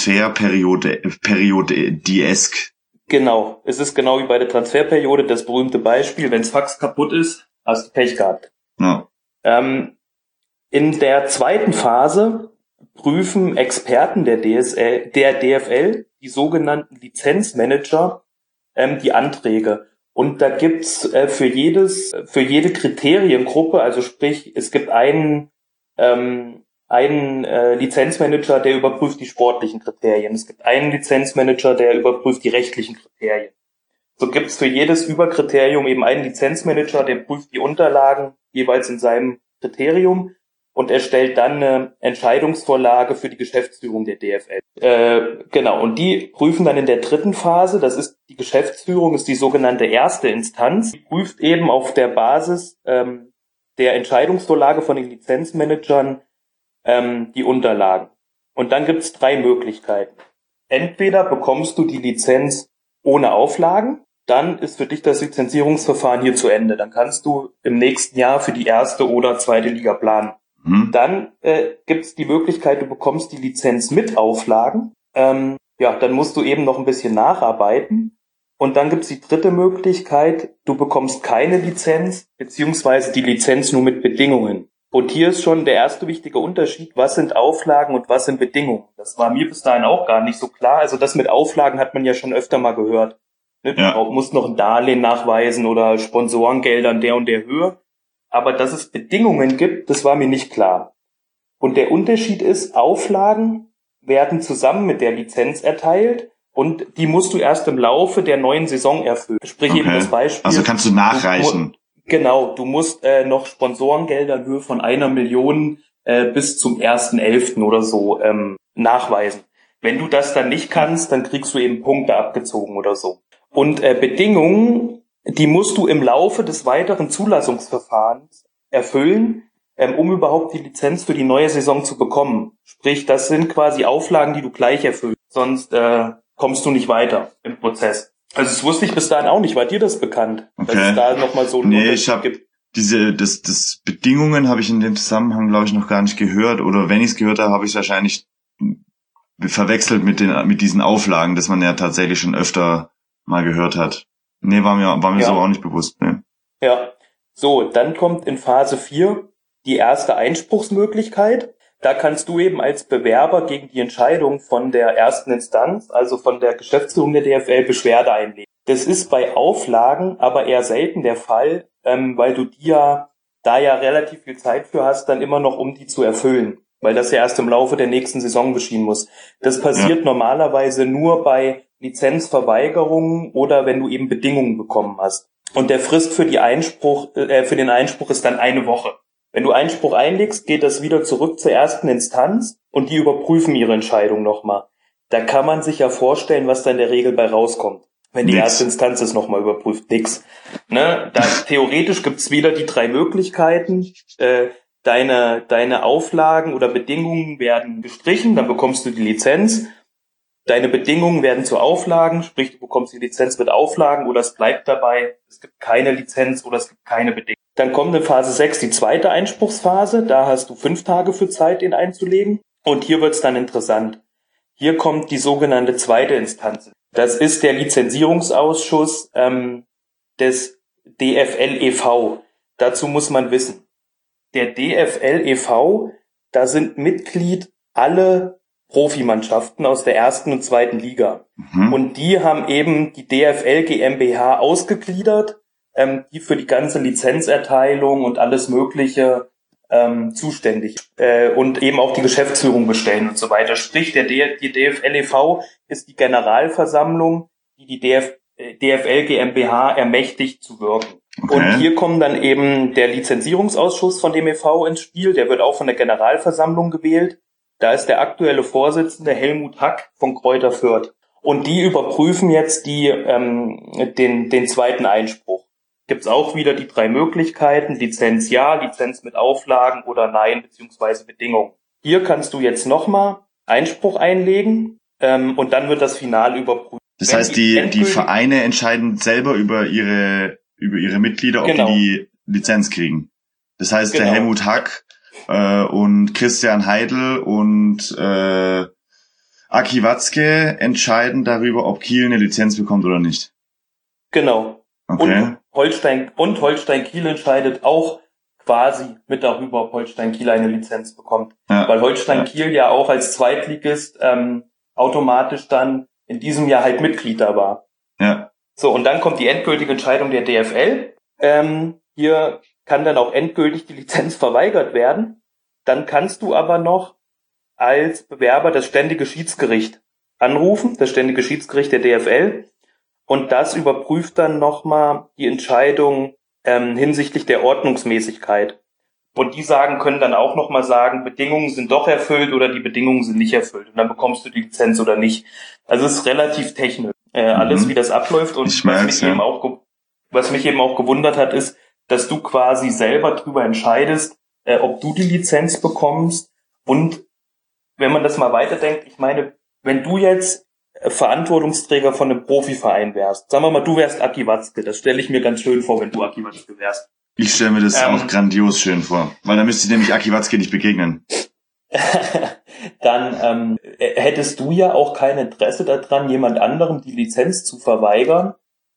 Transferperiode-esk. Genau, es ist genau wie bei der Transferperiode das berühmte Beispiel, wenns Fax kaputt ist, hast du Pech gehabt. Ja. In der zweiten Phase prüfen Experten der DFL, die sogenannten Lizenzmanager, die Anträge. Und da gibt's für jede Kriteriengruppe, also sprich, es gibt einen Lizenzmanager, der überprüft die sportlichen Kriterien. Es gibt einen Lizenzmanager, der überprüft die rechtlichen Kriterien. So gibt's für jedes Überkriterium eben einen Lizenzmanager, der prüft die Unterlagen jeweils in seinem Kriterium und erstellt dann eine Entscheidungsvorlage für die Geschäftsführung der DFL. Genau, und die prüfen dann in der dritten Phase, das ist die Geschäftsführung, ist die sogenannte erste Instanz, die prüft eben auf der Basis der Entscheidungsvorlage von den Lizenzmanagern die Unterlagen. Und dann gibt's 3 Möglichkeiten. Entweder bekommst du die Lizenz ohne Auflagen, dann ist für dich das Lizenzierungsverfahren hier zu Ende. Dann kannst du im nächsten Jahr für die erste oder zweite Liga planen. Dann gibt's die Möglichkeit, du bekommst die Lizenz mit Auflagen. Dann musst du eben noch ein bisschen nacharbeiten. Und dann gibt's die dritte Möglichkeit, du bekommst keine Lizenz, beziehungsweise die Lizenz nur mit Bedingungen. Und hier ist schon der erste wichtige Unterschied, was sind Auflagen und was sind Bedingungen. Das war mir bis dahin auch gar nicht so klar. Also das mit Auflagen hat man ja schon öfter mal gehört. Du musst noch ein Darlehen nachweisen oder Sponsorengelder in der und der Höhe. Aber dass es Bedingungen gibt, das war mir nicht klar. Und der Unterschied ist, Auflagen werden zusammen mit der Lizenz erteilt und die musst du erst im Laufe der neuen Saison erfüllen. Sprich eben das Beispiel. Also kannst du nachreichen. Genau, du musst noch Sponsorengelder in Höhe von 1 Million bis zum 1.11. oder so nachweisen. Wenn du das dann nicht kannst, dann kriegst du eben Punkte abgezogen oder so. Und Bedingungen, die musst du im Laufe des weiteren Zulassungsverfahrens erfüllen, um überhaupt die Lizenz für die neue Saison zu bekommen. Sprich, das sind quasi Auflagen, die du gleich erfüllst. Sonst kommst du nicht weiter im Prozess. Also das wusste ich bis dahin auch nicht. War dir das bekannt? Okay. Dass es da nochmal so einen Unterschied gibt? Das Bedingungen habe ich in dem Zusammenhang, glaube ich, noch gar nicht gehört. Oder wenn ich es gehört habe, habe ich es wahrscheinlich verwechselt mit diesen Auflagen, dass man ja tatsächlich schon öfter mal gehört hat. Nee, war mir so auch nicht bewusst. Nee. Ja. So, dann kommt in Phase 4 die erste Einspruchsmöglichkeit. Da kannst du eben als Bewerber gegen die Entscheidung von der ersten Instanz, also von der Geschäftsführung der DFL, Beschwerde einlegen. Das ist bei Auflagen aber eher selten der Fall, weil du da ja relativ viel Zeit für hast, dann immer noch, um die zu erfüllen. Weil das ja erst im Laufe der nächsten Saison geschehen muss. Das passiert normalerweise nur bei Lizenzverweigerungen oder wenn du eben Bedingungen bekommen hast. Und der Frist für den Einspruch ist dann 1 Woche. Wenn du Einspruch einlegst, geht das wieder zurück zur ersten Instanz und die überprüfen ihre Entscheidung nochmal. Da kann man sich ja vorstellen, was da in der Regel bei rauskommt. Wenn die erste Instanz es nochmal überprüft, nix. Ne? Da theoretisch gibt's wieder die 3 Möglichkeiten. deine Auflagen oder Bedingungen werden gestrichen, dann bekommst du die Lizenz. Deine Bedingungen werden zu Auflagen, sprich du bekommst die Lizenz mit Auflagen oder es bleibt dabei, es gibt keine Lizenz oder es gibt keine Bedingungen. Dann kommt in Phase 6 die zweite Einspruchsphase, da hast du 5 Tage für Zeit, den einzulegen. Und hier wird's dann interessant. Hier kommt die sogenannte zweite Instanz. Das ist der Lizenzierungsausschuss des DFL e.V. Dazu muss man wissen, der DFL e.V., da sind Mitglied alle Profimannschaften aus der ersten und zweiten Liga. Und die haben eben die DFL GmbH ausgegliedert, die für die ganze Lizenzerteilung und alles Mögliche zuständig und eben auch die Geschäftsführung bestellen und so weiter. Sprich, die DFL e.V. ist die Generalversammlung, die die DFL GmbH ermächtigt zu wirken. Okay. Und hier kommt dann eben der Lizenzierungsausschuss von dem e.V. ins Spiel. Der wird auch von der Generalversammlung gewählt. Da ist der aktuelle Vorsitzende Helmut Hack von Kräuter Fürth. Und die überprüfen jetzt den zweiten Einspruch. Gibt's auch wieder die 3 Möglichkeiten: Lizenz ja, Lizenz mit Auflagen oder nein, beziehungsweise Bedingungen. Hier kannst du jetzt nochmal Einspruch einlegen und dann wird das Final überprüft. Das heißt, die Vereine entscheiden selber über ihre Mitglieder, ob die Lizenz kriegen. Das heißt, der Helmut Hack und Christian Heidel und Aki Watzke entscheiden darüber, ob Kiel eine Lizenz bekommt oder nicht. Genau. Okay. Und Holstein Kiel entscheidet auch quasi mit darüber, ob Holstein Kiel eine Lizenz bekommt. Ja. Weil Holstein Kiel ja auch als Zweitligist automatisch dann in diesem Jahr halt Mitglied da war. Ja. So, und dann kommt die endgültige Entscheidung der DFL. Hier kann dann auch endgültig die Lizenz verweigert werden. Dann kannst du aber noch als Bewerber das ständige Schiedsgericht anrufen, das ständige Schiedsgericht der DFL. Und das überprüft dann nochmal die Entscheidung hinsichtlich der Ordnungsmäßigkeit. Und die können dann auch nochmal sagen, Bedingungen sind doch erfüllt oder die Bedingungen sind nicht erfüllt. Und dann bekommst du die Lizenz oder nicht. Also es ist relativ technisch, alles wie das abläuft. Und was mich eben auch gewundert hat, ist, dass du quasi selber drüber entscheidest, ob du die Lizenz bekommst. Und wenn man das mal weiterdenkt, ich meine, wenn du jetzt Verantwortungsträger von einem Profiverein wärst, sagen wir mal, du wärst Aki Watzke, das stelle ich mir ganz schön vor, wenn du Aki Watzke wärst. Ich stelle mir das auch grandios schön vor, weil dann müsste nämlich Aki Watzke nicht begegnen. Dann hättest du ja auch kein Interesse daran, jemand anderem die Lizenz zu verweigern,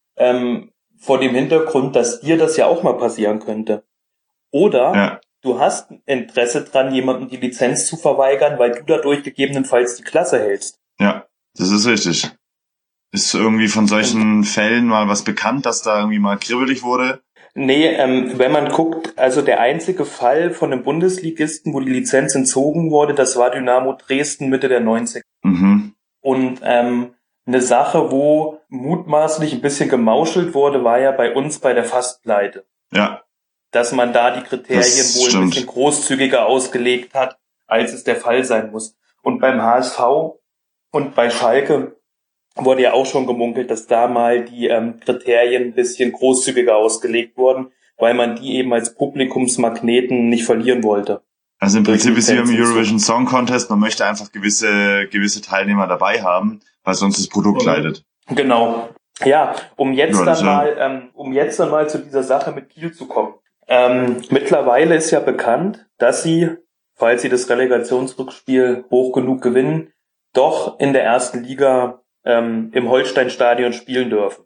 vor dem Hintergrund, dass dir das ja auch mal passieren könnte. Oder du hast Interesse dran, jemandem die Lizenz zu verweigern, weil du dadurch gegebenenfalls die Klasse hältst. Ja, das ist richtig. Ist irgendwie von solchen Fällen mal was bekannt, dass da irgendwie mal kribbelig wurde? Nee, wenn man guckt, also der einzige Fall von einem Bundesligisten, wo die Lizenz entzogen wurde, das war Dynamo Dresden Mitte der 90er. Und eine Sache, wo mutmaßlich ein bisschen gemauschelt wurde, war ja bei uns bei der Fastpleite. Ja. Dass man da die Kriterien wohl ein bisschen großzügiger ausgelegt hat, als es der Fall sein muss. Und beim HSV und bei Schalke wurde ja auch schon gemunkelt, dass da mal die Kriterien ein bisschen großzügiger ausgelegt wurden, weil man die eben als Publikumsmagneten nicht verlieren wollte. Also im Prinzip ist wie im Eurovision Song Contest, man möchte einfach gewisse Teilnehmer dabei haben, weil sonst das Produkt leidet. Genau. Ja, um jetzt dann mal zu dieser Sache mit Kiel zu kommen. Mittlerweile ist ja bekannt, dass sie, falls sie das Relegationsrückspiel hoch genug gewinnen, doch in der ersten Liga im Holstein-Stadion spielen dürfen.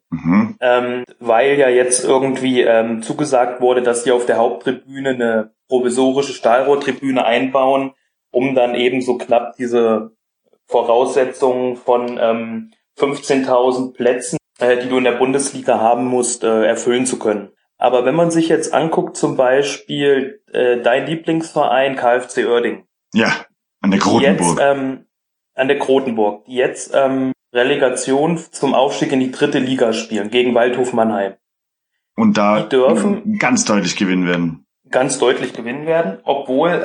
Weil ja jetzt irgendwie zugesagt wurde, dass sie auf der Haupttribüne eine provisorische Stahlrohrtribüne einbauen, um dann eben so knapp diese Voraussetzungen von 15.000 Plätzen, die du in der Bundesliga haben musst, erfüllen zu können. Aber wenn man sich jetzt anguckt, zum Beispiel dein Lieblingsverein KfC Uerdingen. Ja, an der Krotenburg. An der Krotenburg, die jetzt Relegation zum Aufstieg in die 3. Liga spielen, gegen Waldhof Mannheim. Und da dürfen ganz deutlich gewinnen werden. Ganz deutlich gewinnen werden, obwohl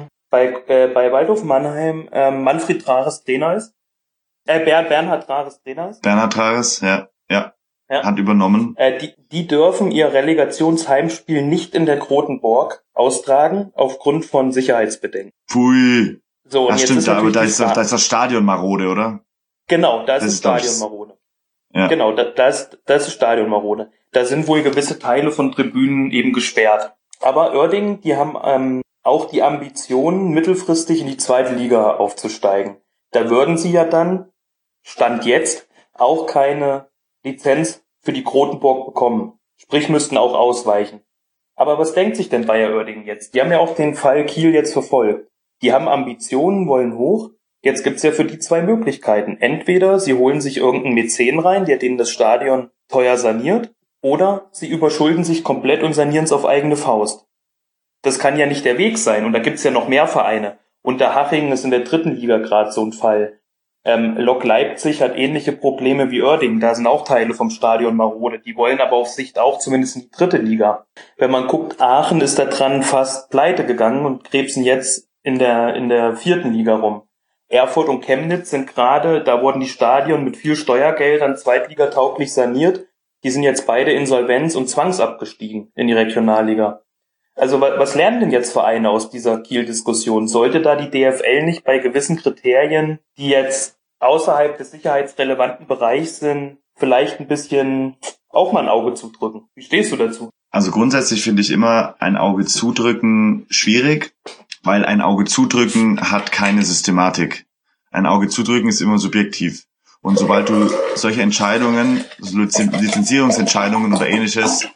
bei Waldhof Mannheim Manfred Trares Trainer ist. Bernhard Trares Trainer ist. Bernhard Trares, ja. hat übernommen. Die dürfen ihr Relegationsheimspiel nicht in der Grotenborg austragen, aufgrund von Sicherheitsbedenken. Pfui. So, und Ach, jetzt stimmt, ist aber da natürlich ist das Stadion marode, oder? Genau, da ist Das das ist, glaub ich, Stadion marode. Ja. Genau, da ist das Stadion marode. Da sind wohl gewisse Teile von Tribünen eben gesperrt. Aber Uerdingen, die haben auch die Ambition, mittelfristig in die zweite Liga aufzusteigen. Da würden sie ja dann, Stand jetzt, auch keine Lizenz für die Grotenborg bekommen. Sprich, müssten auch ausweichen. Aber was denkt sich denn Bayer Uerdingen jetzt? Die haben ja auch den Fall Kiel jetzt verfolgt. Die haben Ambitionen, wollen hoch. Jetzt gibt's ja für die zwei Möglichkeiten. Entweder sie holen sich irgendeinen Mäzen rein, der denen das Stadion teuer saniert, oder sie überschulden sich komplett und sanieren es auf eigene Faust. Das kann ja nicht der Weg sein. Und da gibt's ja noch mehr Vereine. Unterhaching ist in der 3. Liga gerade so ein Fall. Lok Leipzig hat ähnliche Probleme wie Uerdingen. Da sind auch Teile vom Stadion marode. Die wollen aber auf Sicht auch zumindest in die 3. Liga. Wenn man guckt, Aachen ist da dran fast pleite gegangen und krebsen jetzt in der 4. Liga rum. Erfurt und Chemnitz sind gerade, da wurden die Stadien mit viel Steuergeldern zweitligatauglich saniert. Die sind jetzt beide Insolvenz und zwangsabgestiegen in die Regionalliga. Also was lernen denn jetzt Vereine aus dieser Kiel-Diskussion? Sollte da die DFL nicht bei gewissen Kriterien, die jetzt außerhalb des sicherheitsrelevanten Bereichs sind, vielleicht ein bisschen auch mal ein Auge zudrücken? Wie stehst du dazu? Also grundsätzlich finde ich immer ein Auge zudrücken schwierig, weil ein Auge zudrücken hat keine Systematik. Ein Auge zudrücken ist immer subjektiv. Und sobald du solche Entscheidungen, also Lizenzierungsentscheidungen oder ähnliches,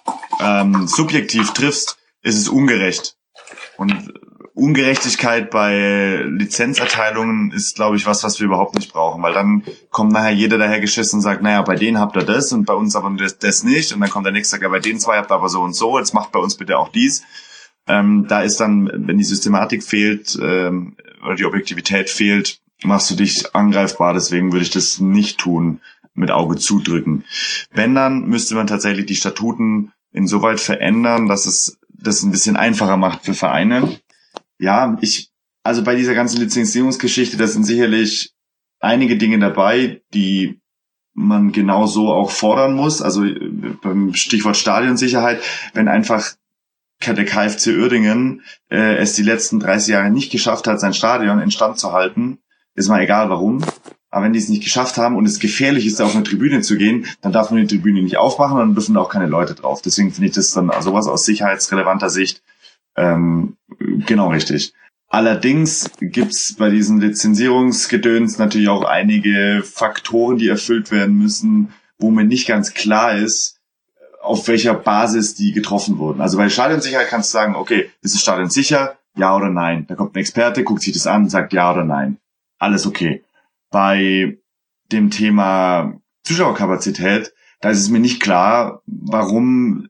subjektiv triffst, ist es ungerecht. Und Ungerechtigkeit bei Lizenzerteilungen ist, glaube ich, was wir überhaupt nicht brauchen, weil dann kommt nachher jeder dahergeschissen und sagt, naja, bei denen habt ihr das und bei uns aber das nicht. Und dann kommt der nächste, sagt, ja, bei den zwei habt ihr aber so und so, jetzt macht bei uns bitte auch dies. Da ist dann, wenn die Systematik fehlt oder die Objektivität fehlt, machst du dich angreifbar. Deswegen würde ich das nicht tun, mit Auge zudrücken. Wenn, dann müsste man tatsächlich die Statuten insoweit verändern, dass es das ein bisschen einfacher macht für Vereine. Ja, also bei dieser ganzen Lizenzierungsgeschichte, da sind sicherlich einige Dinge dabei, die man genau so auch fordern muss. Also beim Stichwort Stadionsicherheit, wenn einfach der KFC Uerdingen es die letzten 30 Jahre nicht geschafft hat, sein Stadion instand zu halten, ist mal egal warum. Aber wenn die es nicht geschafft haben und es gefährlich ist, auf eine Tribüne zu gehen, dann darf man die Tribüne nicht aufmachen und dann dürfen da auch keine Leute drauf. Deswegen finde ich das dann sowas aus sicherheitsrelevanter Sicht genau richtig. Allerdings gibt's bei diesen Lizenzierungsgedöns natürlich auch einige Faktoren, die erfüllt werden müssen, wo mir nicht ganz klar ist, auf welcher Basis die getroffen wurden. Also bei Stadionsicherheit kannst du sagen, okay, ist das Stadion sicher? Ja oder nein? Da kommt ein Experte, guckt sich das an und sagt ja oder nein. Alles okay. Bei dem Thema Zuschauerkapazität, da ist es mir nicht klar, warum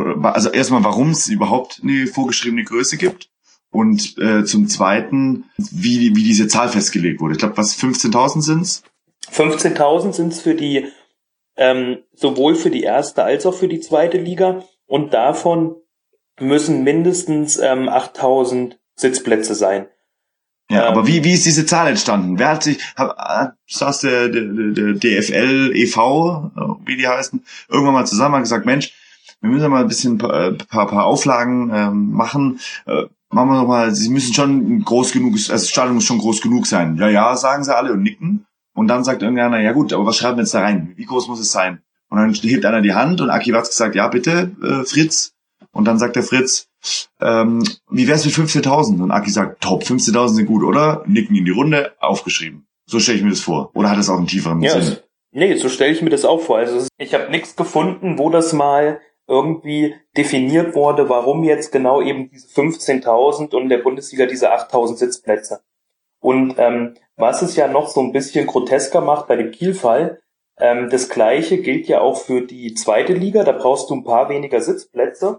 es überhaupt eine vorgeschriebene Größe gibt und zum Zweiten, wie diese Zahl festgelegt wurde. Ich glaube, 15.000 sind's? 15.000 sind's für die sowohl für die erste als auch für die zweite Liga und davon müssen mindestens 8.000 Sitzplätze sein. Ja, aber wie ist diese Zahl entstanden? Wer hat sich, saß der DFL e.V., wie die heißen, irgendwann mal zusammen und gesagt, Mensch, wir müssen mal ein bisschen paar Auflagen machen. Machen wir doch mal, sie müssen schon groß genug, also das Stadion muss schon groß genug sein. Ja, sagen sie alle und nicken. Und dann sagt irgendeiner, ja gut, aber was schreiben wir jetzt da rein? Wie groß muss es sein? Und dann hebt einer die Hand und Aki Watzke sagt, ja bitte, Fritz. Und dann sagt der Fritz, wie wär's mit 15.000? Und Aki sagt, top, 15.000 sind gut, oder? Nicken in die Runde, aufgeschrieben. So stelle ich mir das vor. Oder hat es auch einen tieferen Sinn? Nee, so stelle ich mir das auch vor. Also ich habe nichts gefunden, wo das mal irgendwie definiert wurde, warum jetzt genau eben diese 15.000 und in der Bundesliga diese 8.000 Sitzplätze. Und was es ja noch so ein bisschen grotesker macht bei dem Kiel-Fall, das Gleiche gilt ja auch für die zweite Liga, da brauchst du ein paar weniger Sitzplätze.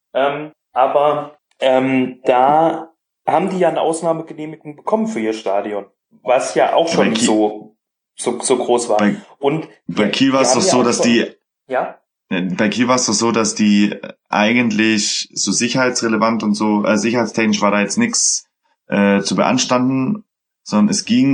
Aber da haben die ja eine Ausnahmegenehmigung bekommen für ihr Stadion, was ja auch schon so groß war. Bei Kiel war es doch so, dass die... Ja? Bei Kiel war es doch so, dass die eigentlich so sicherheitsrelevant und so, sicherheitstechnisch war da jetzt nichts zu beanstanden. sondern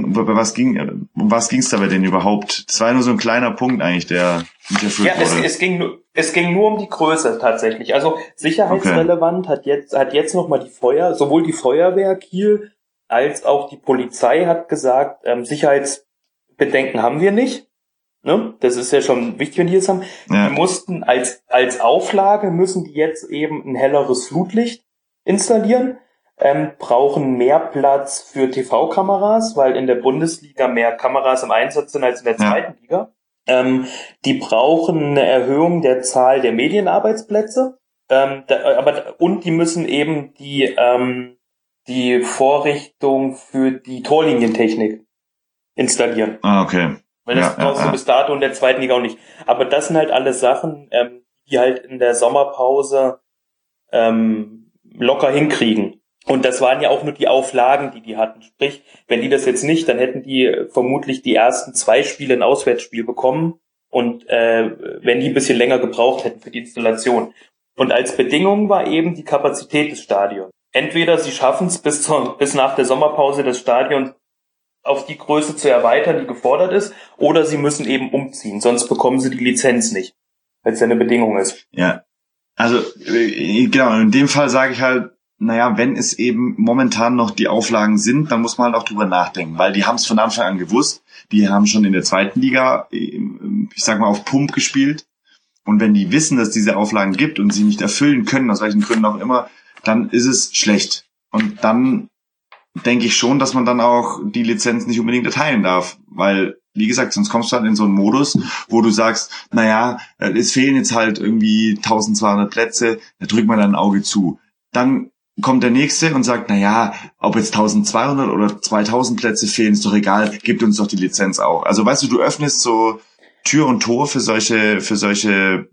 um was ging's da bei denen überhaupt? Das war ja nur so ein kleiner Punkt eigentlich, der nicht erfüllt wurde. Es ging nur um die Größe tatsächlich. Also sicherheitsrelevant hat jetzt noch mal sowohl die Feuerwehr Kiel als auch die Polizei hat gesagt, Sicherheitsbedenken haben wir nicht. Ne? Das ist ja schon wichtig, wenn die das haben. Ja. Die mussten als Auflage müssen die jetzt eben ein helleres Flutlicht installieren, brauchen mehr Platz für TV-Kameras, weil in der Bundesliga mehr Kameras im Einsatz sind als in der zweiten Liga. Die brauchen eine Erhöhung der Zahl der Medienarbeitsplätze, und die müssen eben die Vorrichtung für die Torlinientechnik installieren. Ah, okay. Weil das brauchst du bis dato in der zweiten Liga auch nicht. Aber das sind halt alles Sachen, die halt in der Sommerpause locker hinkriegen. Und das waren ja auch nur die Auflagen, die hatten. Sprich, wenn die das jetzt nicht, dann hätten die vermutlich die ersten 2 Spiele ein Auswärtsspiel bekommen und wenn die ein bisschen länger gebraucht hätten für die Installation. Und als Bedingung war eben die Kapazität des Stadions. Entweder sie schaffen es bis nach der Sommerpause das Stadion auf die Größe zu erweitern, die gefordert ist, oder sie müssen eben umziehen, sonst bekommen sie die Lizenz nicht, weil es ja eine Bedingung ist. Ja, also genau, in dem Fall sage ich halt, naja, wenn es eben momentan noch die Auflagen sind, dann muss man halt auch drüber nachdenken, weil die haben es von Anfang an gewusst, die haben schon in der zweiten Liga, ich sag mal, auf Pump gespielt, und wenn die wissen, dass es diese Auflagen gibt und sie nicht erfüllen können, aus welchen Gründen auch immer, dann ist es schlecht. Und dann denke ich schon, dass man dann auch die Lizenz nicht unbedingt erteilen darf, weil, wie gesagt, sonst kommst du halt in so einen Modus, wo du sagst, naja, es fehlen jetzt halt irgendwie 1200 Plätze, da drückt man dann ein Auge zu. Dann kommt der Nächste und sagt, naja, ob jetzt 1200 oder 2000 Plätze fehlen, ist doch egal, gibt uns doch die Lizenz auch. Also weißt du öffnest so Tür und Tor für solche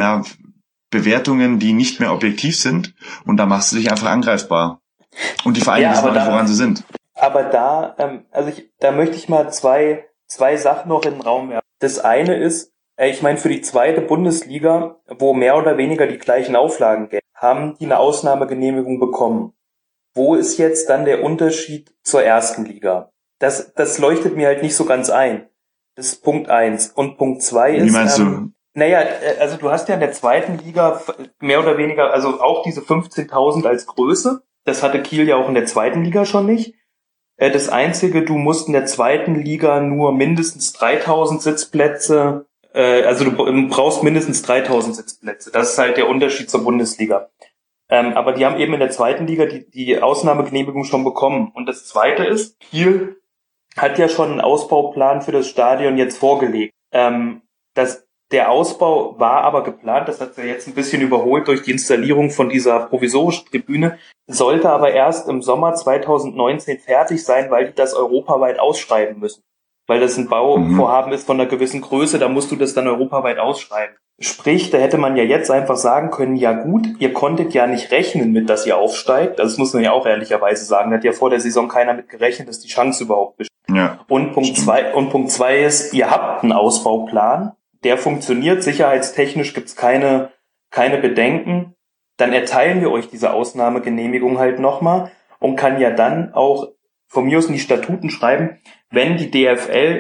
Bewertungen, die nicht mehr objektiv sind, und da machst du dich einfach angreifbar. Und die Vereine wissen auch nicht, woran sie sind. Aber da möchte ich mal zwei Sachen noch in den Raum werfen. Das eine ist, ich meine, für die zweite Bundesliga, wo mehr oder weniger die gleichen Auflagen gelten, haben die eine Ausnahmegenehmigung bekommen. Wo ist jetzt dann der Unterschied zur ersten Liga? Das leuchtet mir halt nicht so ganz ein. Das ist Punkt 1. Und Punkt 2 ist... Wie meinst du? Naja, also du hast ja in der zweiten Liga mehr oder weniger, also auch diese 15.000 als Größe. Das hatte Kiel ja auch in der zweiten Liga schon nicht. Das Einzige, du musst in der zweiten Liga nur mindestens 3.000 Sitzplätze, also du brauchst mindestens 3.000 Sitzplätze. Das ist halt der Unterschied zur Bundesliga. Aber die haben eben in der zweiten Liga die Ausnahmegenehmigung schon bekommen. Und das Zweite ist, Kiel hat ja schon einen Ausbauplan für das Stadion jetzt vorgelegt. Der Ausbau war aber geplant, das hat ja jetzt ein bisschen überholt durch die Installierung von dieser provisorischen Tribüne, sollte aber erst im Sommer 2019 fertig sein, weil die das europaweit ausschreiben müssen. Weil das ein Bauvorhaben ist von einer gewissen Größe, da musst du das dann europaweit ausschreiben. Sprich, da hätte man ja jetzt einfach sagen können, ja gut, ihr konntet ja nicht rechnen mit, dass ihr aufsteigt. Also das muss man ja auch ehrlicherweise sagen. Da hat ja vor der Saison keiner mit gerechnet, dass die Chance überhaupt besteht. Ja. Und Punkt 2 ist, ihr habt einen Ausbauplan. Der funktioniert, sicherheitstechnisch gibt's keine Bedenken, dann erteilen wir euch diese Ausnahmegenehmigung halt nochmal und kann ja dann auch von mir aus in die Statuten schreiben, wenn der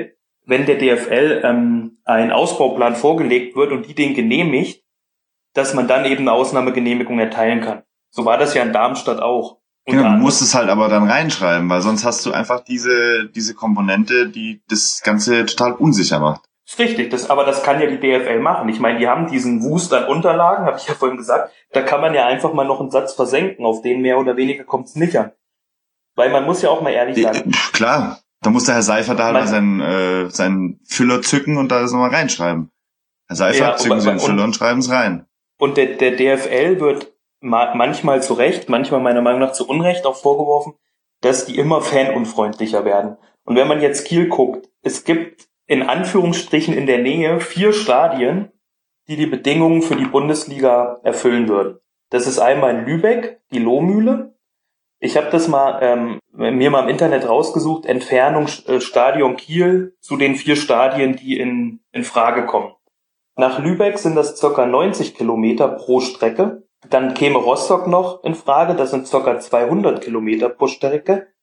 DFL ein Ausbauplan vorgelegt wird und die den genehmigt, dass man dann eben eine Ausnahmegenehmigung erteilen kann. So war das ja in Darmstadt auch. Genau, du musst es halt aber dann reinschreiben, weil sonst hast du einfach diese Komponente, die das Ganze total unsicher macht. Ist richtig, aber das kann ja die DFL machen. Ich meine, die haben diesen Wust an Unterlagen, habe ich ja vorhin gesagt, da kann man ja einfach mal noch einen Satz versenken, auf den mehr oder weniger kommt es nicht an. Weil man muss ja auch mal ehrlich sagen. Klar, da muss der Herr Seifert da halt seinen Füller zücken und da das nochmal reinschreiben. Herr Seifert, zücken Sie den Füller und schreiben es rein. Und der DFL wird manchmal zu Recht, manchmal meiner Meinung nach zu Unrecht auch vorgeworfen, dass die immer fanunfreundlicher werden. Und wenn man jetzt Kiel guckt, es gibt in Anführungsstrichen in der Nähe 4 Stadien, die Bedingungen für die Bundesliga erfüllen würden. Das ist einmal in Lübeck, die Lohmühle. Ich habe das mir mal im Internet rausgesucht, Entfernung Stadion Kiel zu den 4 Stadien, die in Frage kommen. Nach Lübeck sind das ca. 90 Kilometer pro Strecke. Dann käme Rostock noch in Frage, das sind ca. 200 Kilometer pro Strecke.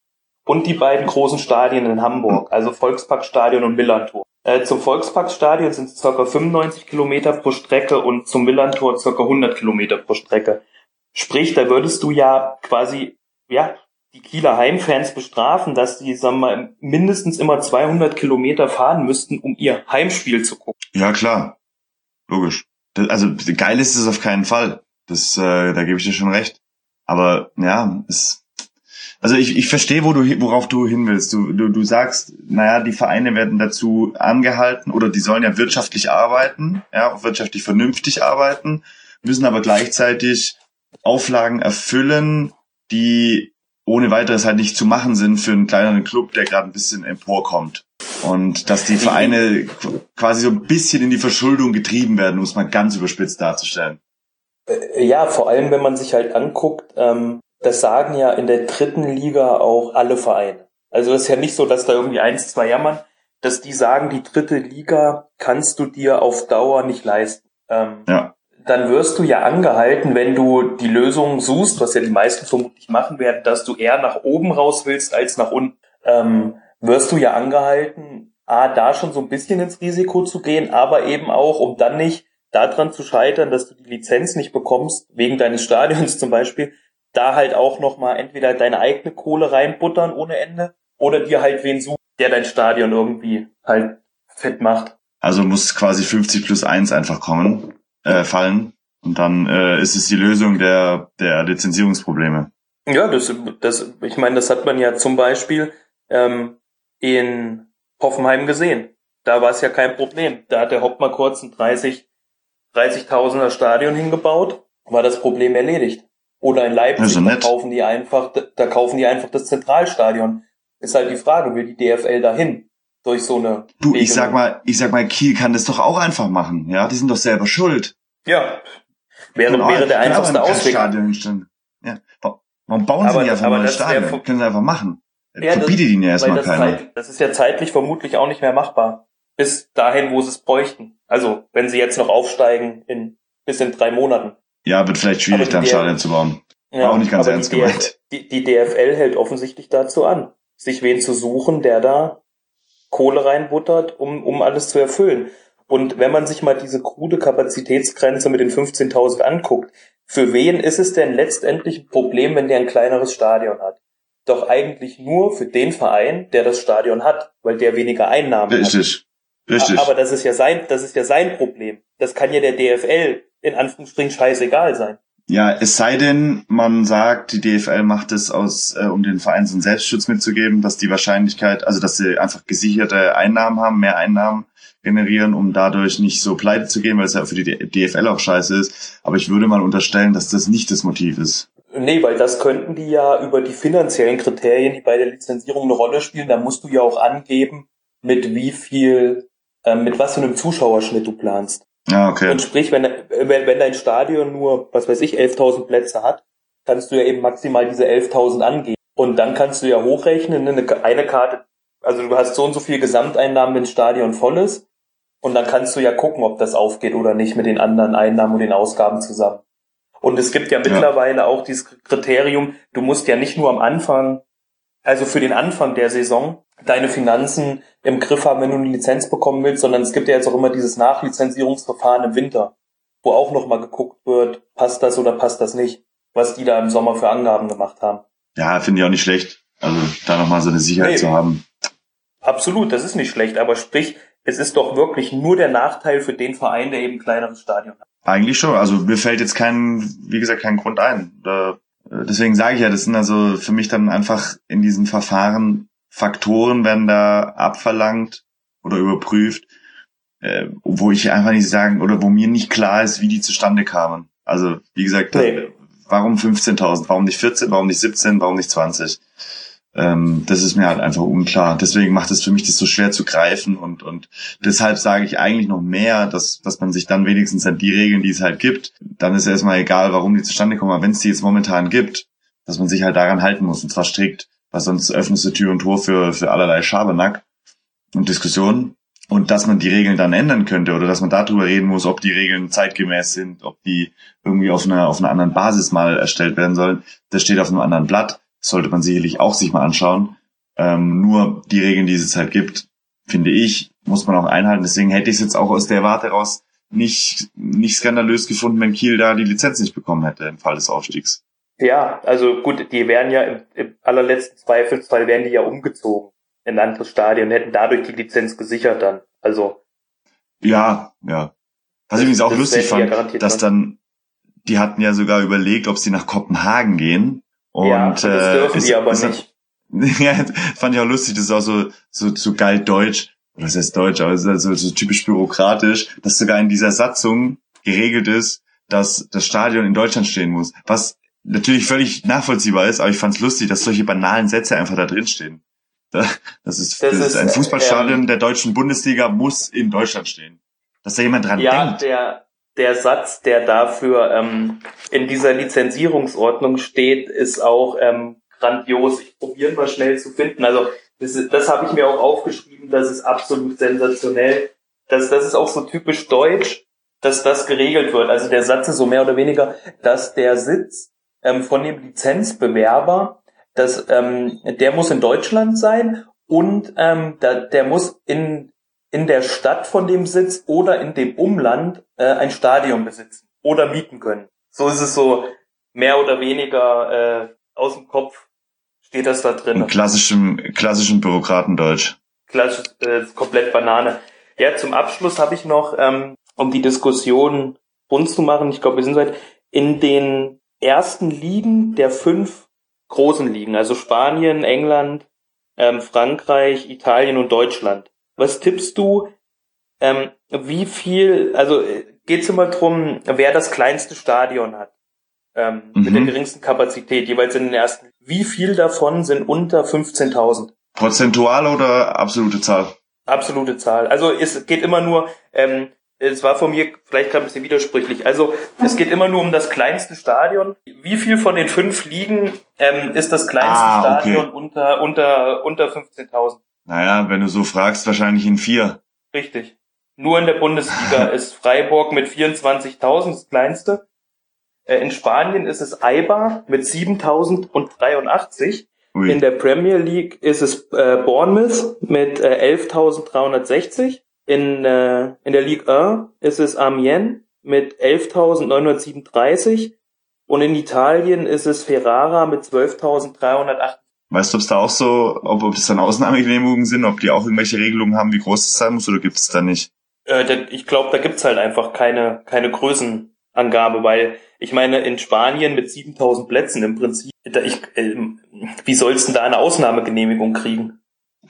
und die beiden großen Stadien in Hamburg, also Volksparkstadion und Millerntor. Zum Volksparkstadion sind es ca. 95 Kilometer pro Strecke und zum Millerntor ca. 100 Kilometer pro Strecke. Sprich, da würdest du ja quasi, die Kieler Heimfans bestrafen, dass die, sagen wir mal, mindestens immer 200 Kilometer fahren müssten, um ihr Heimspiel zu gucken. Ja, klar. Logisch. Also geil ist es auf keinen Fall. Da gebe ich dir schon recht. Aber ja, also ich verstehe, worauf du hin willst. Du sagst, naja, die Vereine werden dazu angehalten oder die sollen ja wirtschaftlich arbeiten, ja, auch wirtschaftlich vernünftig arbeiten, müssen aber gleichzeitig Auflagen erfüllen, die ohne weiteres halt nicht zu machen sind für einen kleineren Club, der gerade ein bisschen emporkommt. Und dass die Vereine quasi so ein bisschen in die Verschuldung getrieben werden, um es mal ganz überspitzt darzustellen. Ja, vor allem, wenn man sich halt anguckt, das sagen ja in der 3. Liga auch alle Vereine. Also es ist ja nicht so, dass da irgendwie 1, 2 jammern, dass die sagen, die 3. Liga kannst du dir auf Dauer nicht leisten. Ja. Dann wirst du ja angehalten, wenn du die Lösung suchst, was ja die meisten vermutlich machen werden, dass du eher nach oben raus willst als nach unten, wirst du ja angehalten, da schon so ein bisschen ins Risiko zu gehen, aber eben auch, um dann nicht daran zu scheitern, dass du die Lizenz nicht bekommst, wegen deines Stadions zum Beispiel, da halt auch nochmal entweder deine eigene Kohle reinbuttern ohne Ende oder dir halt wen suchen, der dein Stadion irgendwie halt fit macht. Also muss quasi 50+1 einfach fallen und dann ist es die Lösung der Lizenzierungsprobleme. Ja, ich meine, das hat man ja zum Beispiel in Hoffenheim gesehen. Da war es ja kein Problem. Da hat der Hopp mal kurz ein 30.000er Stadion hingebaut, war das Problem erledigt. Oder in Leipzig, also da kaufen die einfach das Zentralstadion. Ist halt die Frage, will die DFL dahin? Durch so eine Du, ich sag mal, Kiel kann das doch auch einfach machen, ja? Die sind doch selber schuld. Ja. Wäre der einfachste Ausweg. Ja. Warum bauen sie nicht einfach mal ein Stadion? Können sie einfach machen. Ja, verbietet ihnen ja erstmal keiner. Das ist ja zeitlich vermutlich auch nicht mehr machbar. Bis dahin, wo sie es bräuchten. Also, wenn sie jetzt noch aufsteigen bis in 3 Monaten. Ja, wird vielleicht schwierig, da ein Stadion zu bauen. War auch nicht ganz ernst gemeint. Die DFL hält offensichtlich dazu an, sich wen zu suchen, der da Kohle reinbuttert, um alles zu erfüllen. Und wenn man sich mal diese krude Kapazitätsgrenze mit den 15.000 anguckt, für wen ist es denn letztendlich ein Problem, wenn der ein kleineres Stadion hat? Doch eigentlich nur für den Verein, der das Stadion hat, weil der weniger Einnahmen hat. Richtig. Aber das ist ja sein Problem. Das kann ja der DFL in Anführungsstrichen scheißegal sein. Ja, es sei denn, man sagt, die DFL macht es um den Vereinen so einen Selbstschutz mitzugeben, dass die Wahrscheinlichkeit, also dass sie einfach gesicherte Einnahmen haben, mehr Einnahmen generieren, um dadurch nicht so pleite zu gehen, weil es ja für die DFL auch scheiße ist. Aber ich würde mal unterstellen, dass das nicht das Motiv ist. Nee, weil das könnten die ja über die finanziellen Kriterien, die bei der Lizenzierung eine Rolle spielen, da musst du ja auch angeben, mit was für einem Zuschauerschnitt du planst. Ah, okay. Und sprich, wenn dein Stadion nur, 11.000 Plätze hat, kannst du ja eben maximal diese 11.000 angeben. Und dann kannst du ja hochrechnen, eine Karte, also du hast so und so viel Gesamteinnahmen, wenn das Stadion voll ist. Und dann kannst du ja gucken, ob das aufgeht oder nicht mit den anderen Einnahmen und den Ausgaben zusammen. Und es gibt ja mittlerweile auch dieses Kriterium, du musst ja nicht nur am Anfang, also für den Anfang der Saison, deine Finanzen im Griff haben, wenn du eine Lizenz bekommen willst, sondern es gibt ja jetzt auch immer dieses Nachlizenzierungsverfahren im Winter, wo auch nochmal geguckt wird, passt das oder passt das nicht, was die da im Sommer für Angaben gemacht haben. Ja, finde ich auch nicht schlecht, also da nochmal so eine Sicherheit zu haben. Absolut, das ist nicht schlecht, aber sprich, es ist doch wirklich nur der Nachteil für den Verein, der eben ein kleineres Stadion hat. Eigentlich schon, also mir fällt jetzt kein Grund ein. Deswegen sage ich ja, das sind also für mich dann einfach in diesem Verfahren Faktoren werden da abverlangt oder überprüft, wo ich einfach nicht sagen, oder wo mir nicht klar ist, wie die zustande kamen. Also, wie gesagt, warum 15.000? Warum nicht 14? Warum nicht 17? Warum nicht 20? Das ist mir halt einfach unklar. Deswegen macht es für mich das so schwer zu greifen und deshalb sage ich eigentlich noch mehr, dass man sich dann wenigstens an die Regeln, die es halt gibt, dann ist erstmal egal, warum die zustande kommen, aber wenn es die jetzt momentan gibt, dass man sich halt daran halten muss und zwar strikt, weil sonst öffnest du Tür und Tor für allerlei Schabernack und Diskussionen und dass man die Regeln dann ändern könnte oder dass man darüber reden muss, ob die Regeln zeitgemäß sind, ob die irgendwie auf einer anderen Basis mal erstellt werden sollen, das steht auf einem anderen Blatt. Sollte man sicherlich auch sich mal anschauen. Nur die Regeln, die es halt gibt, finde ich, muss man auch einhalten. Deswegen hätte ich es jetzt auch aus der Warte raus nicht skandalös gefunden, wenn Kiel da die Lizenz nicht bekommen hätte im Fall des Aufstiegs. Ja, also gut, die werden ja im allerletzten Zweifelsfall werden die ja umgezogen in ein anderes Stadion, hätten dadurch die Lizenz gesichert dann. Also ja. Was ich übrigens auch lustig fand, dass dann, die hatten ja sogar überlegt, ob sie nach Kopenhagen gehen. Und ja, das dürfen die aber nicht. Ja, fand ich auch lustig, das ist auch so geil deutsch. Was heißt deutsch, aber es ist also so typisch bürokratisch, dass sogar in dieser Satzung geregelt ist, dass das Stadion in Deutschland stehen muss. Was natürlich völlig nachvollziehbar ist, aber ich fand's lustig, dass solche banalen Sätze einfach da drin stehen. Das ist ein Fußballstadion der deutschen Bundesliga muss in Deutschland stehen. Dass da jemand dran denkt. Ja, der Satz, der dafür in dieser Lizenzierungsordnung steht, ist auch grandios. Ich probiere mal schnell zu finden. Also das habe ich mir auch aufgeschrieben, das ist absolut sensationell. Das ist auch so typisch deutsch, dass das geregelt wird. Also der Satz ist so mehr oder weniger, dass der Sitz von dem Lizenzbewerber, der muss in Deutschland sein und der muss in der Stadt von dem Sitz oder in dem Umland ein Stadion besitzen oder mieten können. So ist es so mehr oder weniger aus dem Kopf. Steht das da drin? In klassischem Bürokratendeutsch. Klassisch, komplett Banane. Ja, zum Abschluss habe ich noch, um die Diskussion rund zu machen, ich glaube, wir sind seit in den ersten Ligen der 5 großen Ligen, also Spanien, England, Frankreich, Italien und Deutschland. Was tippst du, wie viel, also geht's immer drum, wer das kleinste Stadion hat? Mit der geringsten Kapazität, jeweils in den ersten. Wie viel davon sind unter 15.000? Prozentual oder absolute Zahl? Absolute Zahl. Also es geht immer nur, es war von mir vielleicht gerade ein bisschen widersprüchlich, also es geht immer nur um das kleinste Stadion. Wie viel von den 5 Ligen ist das kleinste Stadion unter 15.000? Naja, wenn du so fragst, wahrscheinlich in 4. Richtig. Nur in der Bundesliga ist Freiburg mit 24.000 das kleinste. In Spanien ist es Eibar mit 7.083. Ui. In der Premier League ist es Bournemouth mit 11.360. In der Ligue 1 ist es Amiens mit 11.937. Und in Italien ist es Ferrara mit 12.308. Weißt du, ob es da auch so, ob das dann Ausnahmegenehmigungen sind, ob die auch irgendwelche Regelungen haben, wie groß es sein muss, oder gibt es da nicht? Ich glaube, da gibt's halt einfach keine Größenangabe, weil ich meine, in Spanien mit 7.000 Plätzen im Prinzip, wie sollst du da eine Ausnahmegenehmigung kriegen?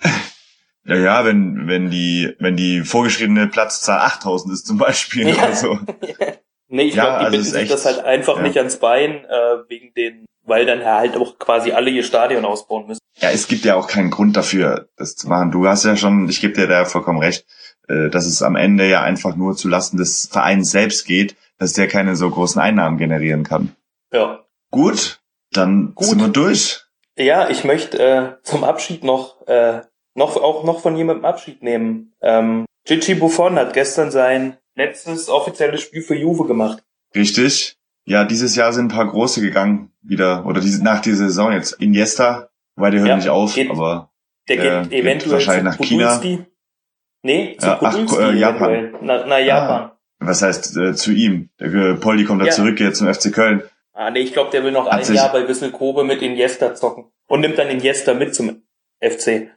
Ja, wenn die vorgeschriebene Platzzahl 8.000 ist zum Beispiel oder so. Nee, ich glaube, die binden sich das halt einfach nicht ans Bein, weil dann halt auch quasi alle ihr Stadion ausbauen müssen. Ja, es gibt ja auch keinen Grund dafür, das zu machen. Du hast ja schon, ich gebe dir da vollkommen recht, dass es am Ende ja einfach nur zulasten des Vereins selbst geht, dass der keine so großen Einnahmen generieren kann. Ja. Gut, dann sind wir durch. Ja, ich möchte zum Abschied noch von jemandem Abschied nehmen. Gigi Buffon hat gestern sein letztes offizielles Spiel für Juve gemacht. Richtig. Ja, dieses Jahr sind ein paar große gegangen wieder, oder nach dieser Saison jetzt. Iniesta, weil der hört nicht auf, aber der geht eventuell wahrscheinlich nach China. Nee, zu Podolski. Japan. Na Japan. Was heißt zu ihm? Der Poldi kommt da zurück jetzt zum FC Köln. Nee, ich glaube, der will noch ein Jahr bei Vissel Kobe mit Iniesta zocken und nimmt dann Iniesta mit zum FC.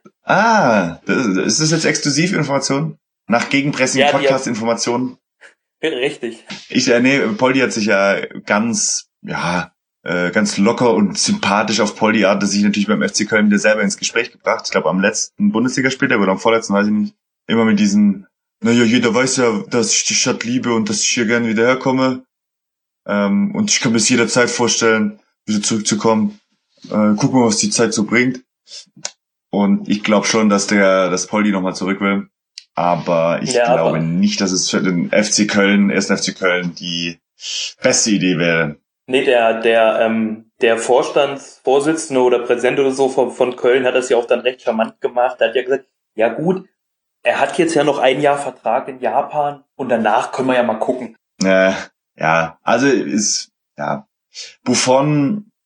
Ist das jetzt Exklusivinformation? Nach Gegenpressing-Podcast-Informationen? Richtig. Poldi hat sich ja ganz locker und sympathisch auf Poldi-Art, dass ich natürlich beim FC Köln wieder selber ins Gespräch gebracht. Ich glaube, am letzten Bundesligaspieltag oder am vorletzten, weiß ich nicht. Immer mit diesen, jeder weiß ja, dass ich die Stadt liebe und dass ich hier gerne wieder herkomme. Und ich kann mir das jederzeit vorstellen, wieder zurückzukommen. Gucken wir, was die Zeit so bringt. Und ich glaube schon, dass Poldi nochmal zurück will. Aber ich glaube nicht, dass es für den ersten FC Köln, die beste Idee wäre. Nee, der Vorstandsvorsitzende oder Präsident oder so von Köln hat das ja auch dann recht charmant gemacht. Er hat ja gesagt, ja gut, er hat jetzt ja noch ein Jahr Vertrag in Japan und danach können wir ja mal gucken. Also Buffon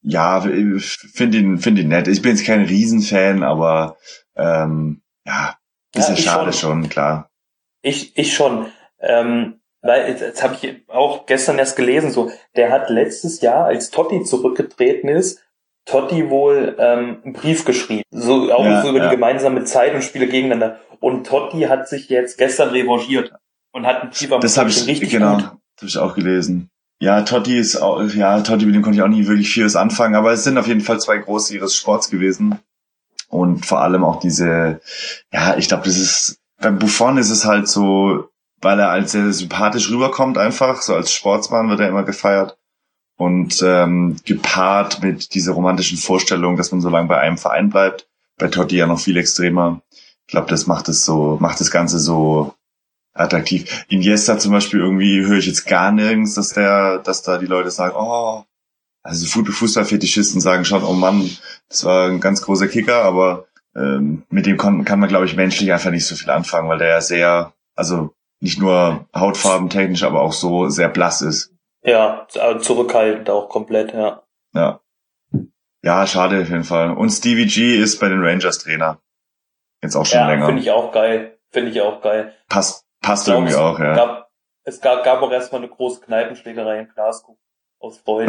ja, finde ihn nett. Ich bin jetzt kein Riesenfan, aber ja, bisschen schade schon, klar. Ich schon. Weil jetzt habe ich auch gestern erst gelesen, so, der hat letztes Jahr, als Totti zurückgetreten ist, Totti wohl einen Brief geschrieben. So auch so über die gemeinsame Zeit und Spiele gegeneinander. Und Totti hat sich jetzt gestern revanchiert und hat einen Brief am Das habe ich richtig genau, gut. das habe ich auch gelesen. Ja, Totti mit dem konnte ich auch nie wirklich vieles anfangen, aber es sind auf jeden Fall zwei große ihres Sports gewesen. Und vor allem auch diese, ja, ich glaube, das ist, beim Buffon ist es halt so, weil er als sehr sympathisch rüberkommt einfach, so als Sportsmann wird er immer gefeiert. Und gepaart mit dieser romantischen Vorstellung, dass man so lange bei einem Verein bleibt, bei Totti ja noch viel extremer. Ich glaube, das macht das Ganze so attraktiv. Iniesta zum Beispiel irgendwie höre ich jetzt gar nirgends, dass da die Leute sagen, oh, also Fußballfetischisten sagen schon, oh Mann, das war ein ganz großer Kicker, aber mit dem kann man, glaube ich, menschlich einfach nicht so viel anfangen, weil der ja sehr, also nicht nur hautfarbentechnisch, aber auch so sehr blass ist. Ja, zurückhaltend auch komplett, ja. Ja. Ja, schade auf jeden Fall. Und Stevie G ist bei den Rangers Trainer. Jetzt auch schon länger. Finde ich auch geil. Passt irgendwie auch, ja. Es gab auch erstmal eine große Kneipenschlägerei in Glasgow. Aus Freude.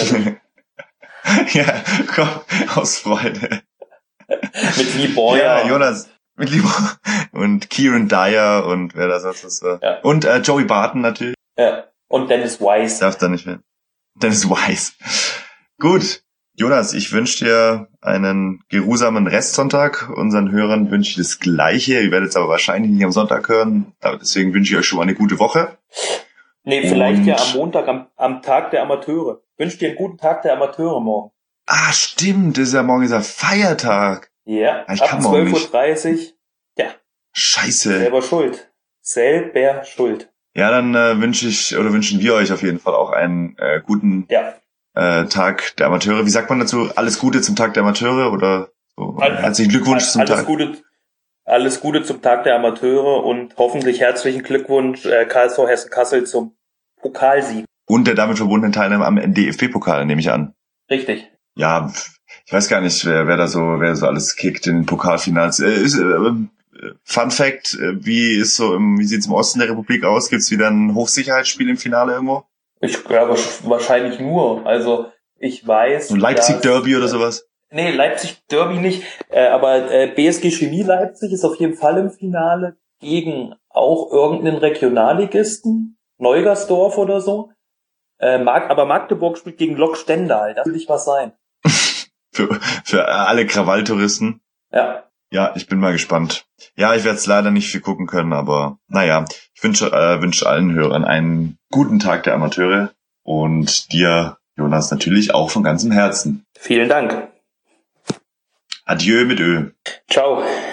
Ja, komm, aus Freude. Mit Lee Boyer. Ja, Jonas. Mit Lee Boyer. Und Kieran Dyer und wer da sonst was war. Ja. Und Joey Barton natürlich. Ja. Und Dennis Wise. Darf da nicht mehr. Dennis Wise. Gut. Jonas, ich wünsche dir einen geruhsamen Restsonntag. Unseren Hörern wünsche ich das Gleiche. Ihr werdet es aber wahrscheinlich nicht am Sonntag hören. Deswegen wünsche ich euch schon mal eine gute Woche. Nee, vielleicht ja am Montag, am Tag der Amateure. Wünsche dir einen guten Tag der Amateure morgen. Ah, stimmt. Das ist ja morgen dieser Feiertag. Ja, ich ab 12.30 Uhr. Ja. Scheiße. Selber schuld. Ja, dann wünschen wir euch auf jeden Fall auch einen guten Tag der Amateure. Wie sagt man dazu? Alles Gute zum Tag der Amateure oder so? Herzlichen Glückwunsch zum Tag. Alles Gute zum Tag der Amateure und hoffentlich herzlichen Glückwunsch KSV Hessen-Kassel zum Pokalsieg. Und der damit verbundenen Teilnahme am DFB-Pokal, nehme ich an. Richtig. Ja, ich weiß gar nicht, wer so alles kickt in den Pokalfinals. Fun Fact, wie sieht's im Osten der Republik aus? Gibt's wieder ein Hochsicherheitsspiel im Finale irgendwo? Ich glaube wahrscheinlich nur. Also ich weiß. So Leipzig Derby oder sowas? Nee, Leipzig Derby nicht. Aber BSG Chemie Leipzig ist auf jeden Fall im Finale gegen auch irgendeinen Regionalligisten, Neugersdorf oder so. Aber Magdeburg spielt gegen Lok Stendal. Das will ich was sein. für alle Krawalltouristen. Ja. Ja, ich bin mal gespannt. Ja, ich werde es leider nicht viel gucken können, aber naja, ich wünsche allen Hörern einen guten Tag der Amateure und dir, Jonas, natürlich auch von ganzem Herzen. Vielen Dank. Adieu mit Ö. Ciao.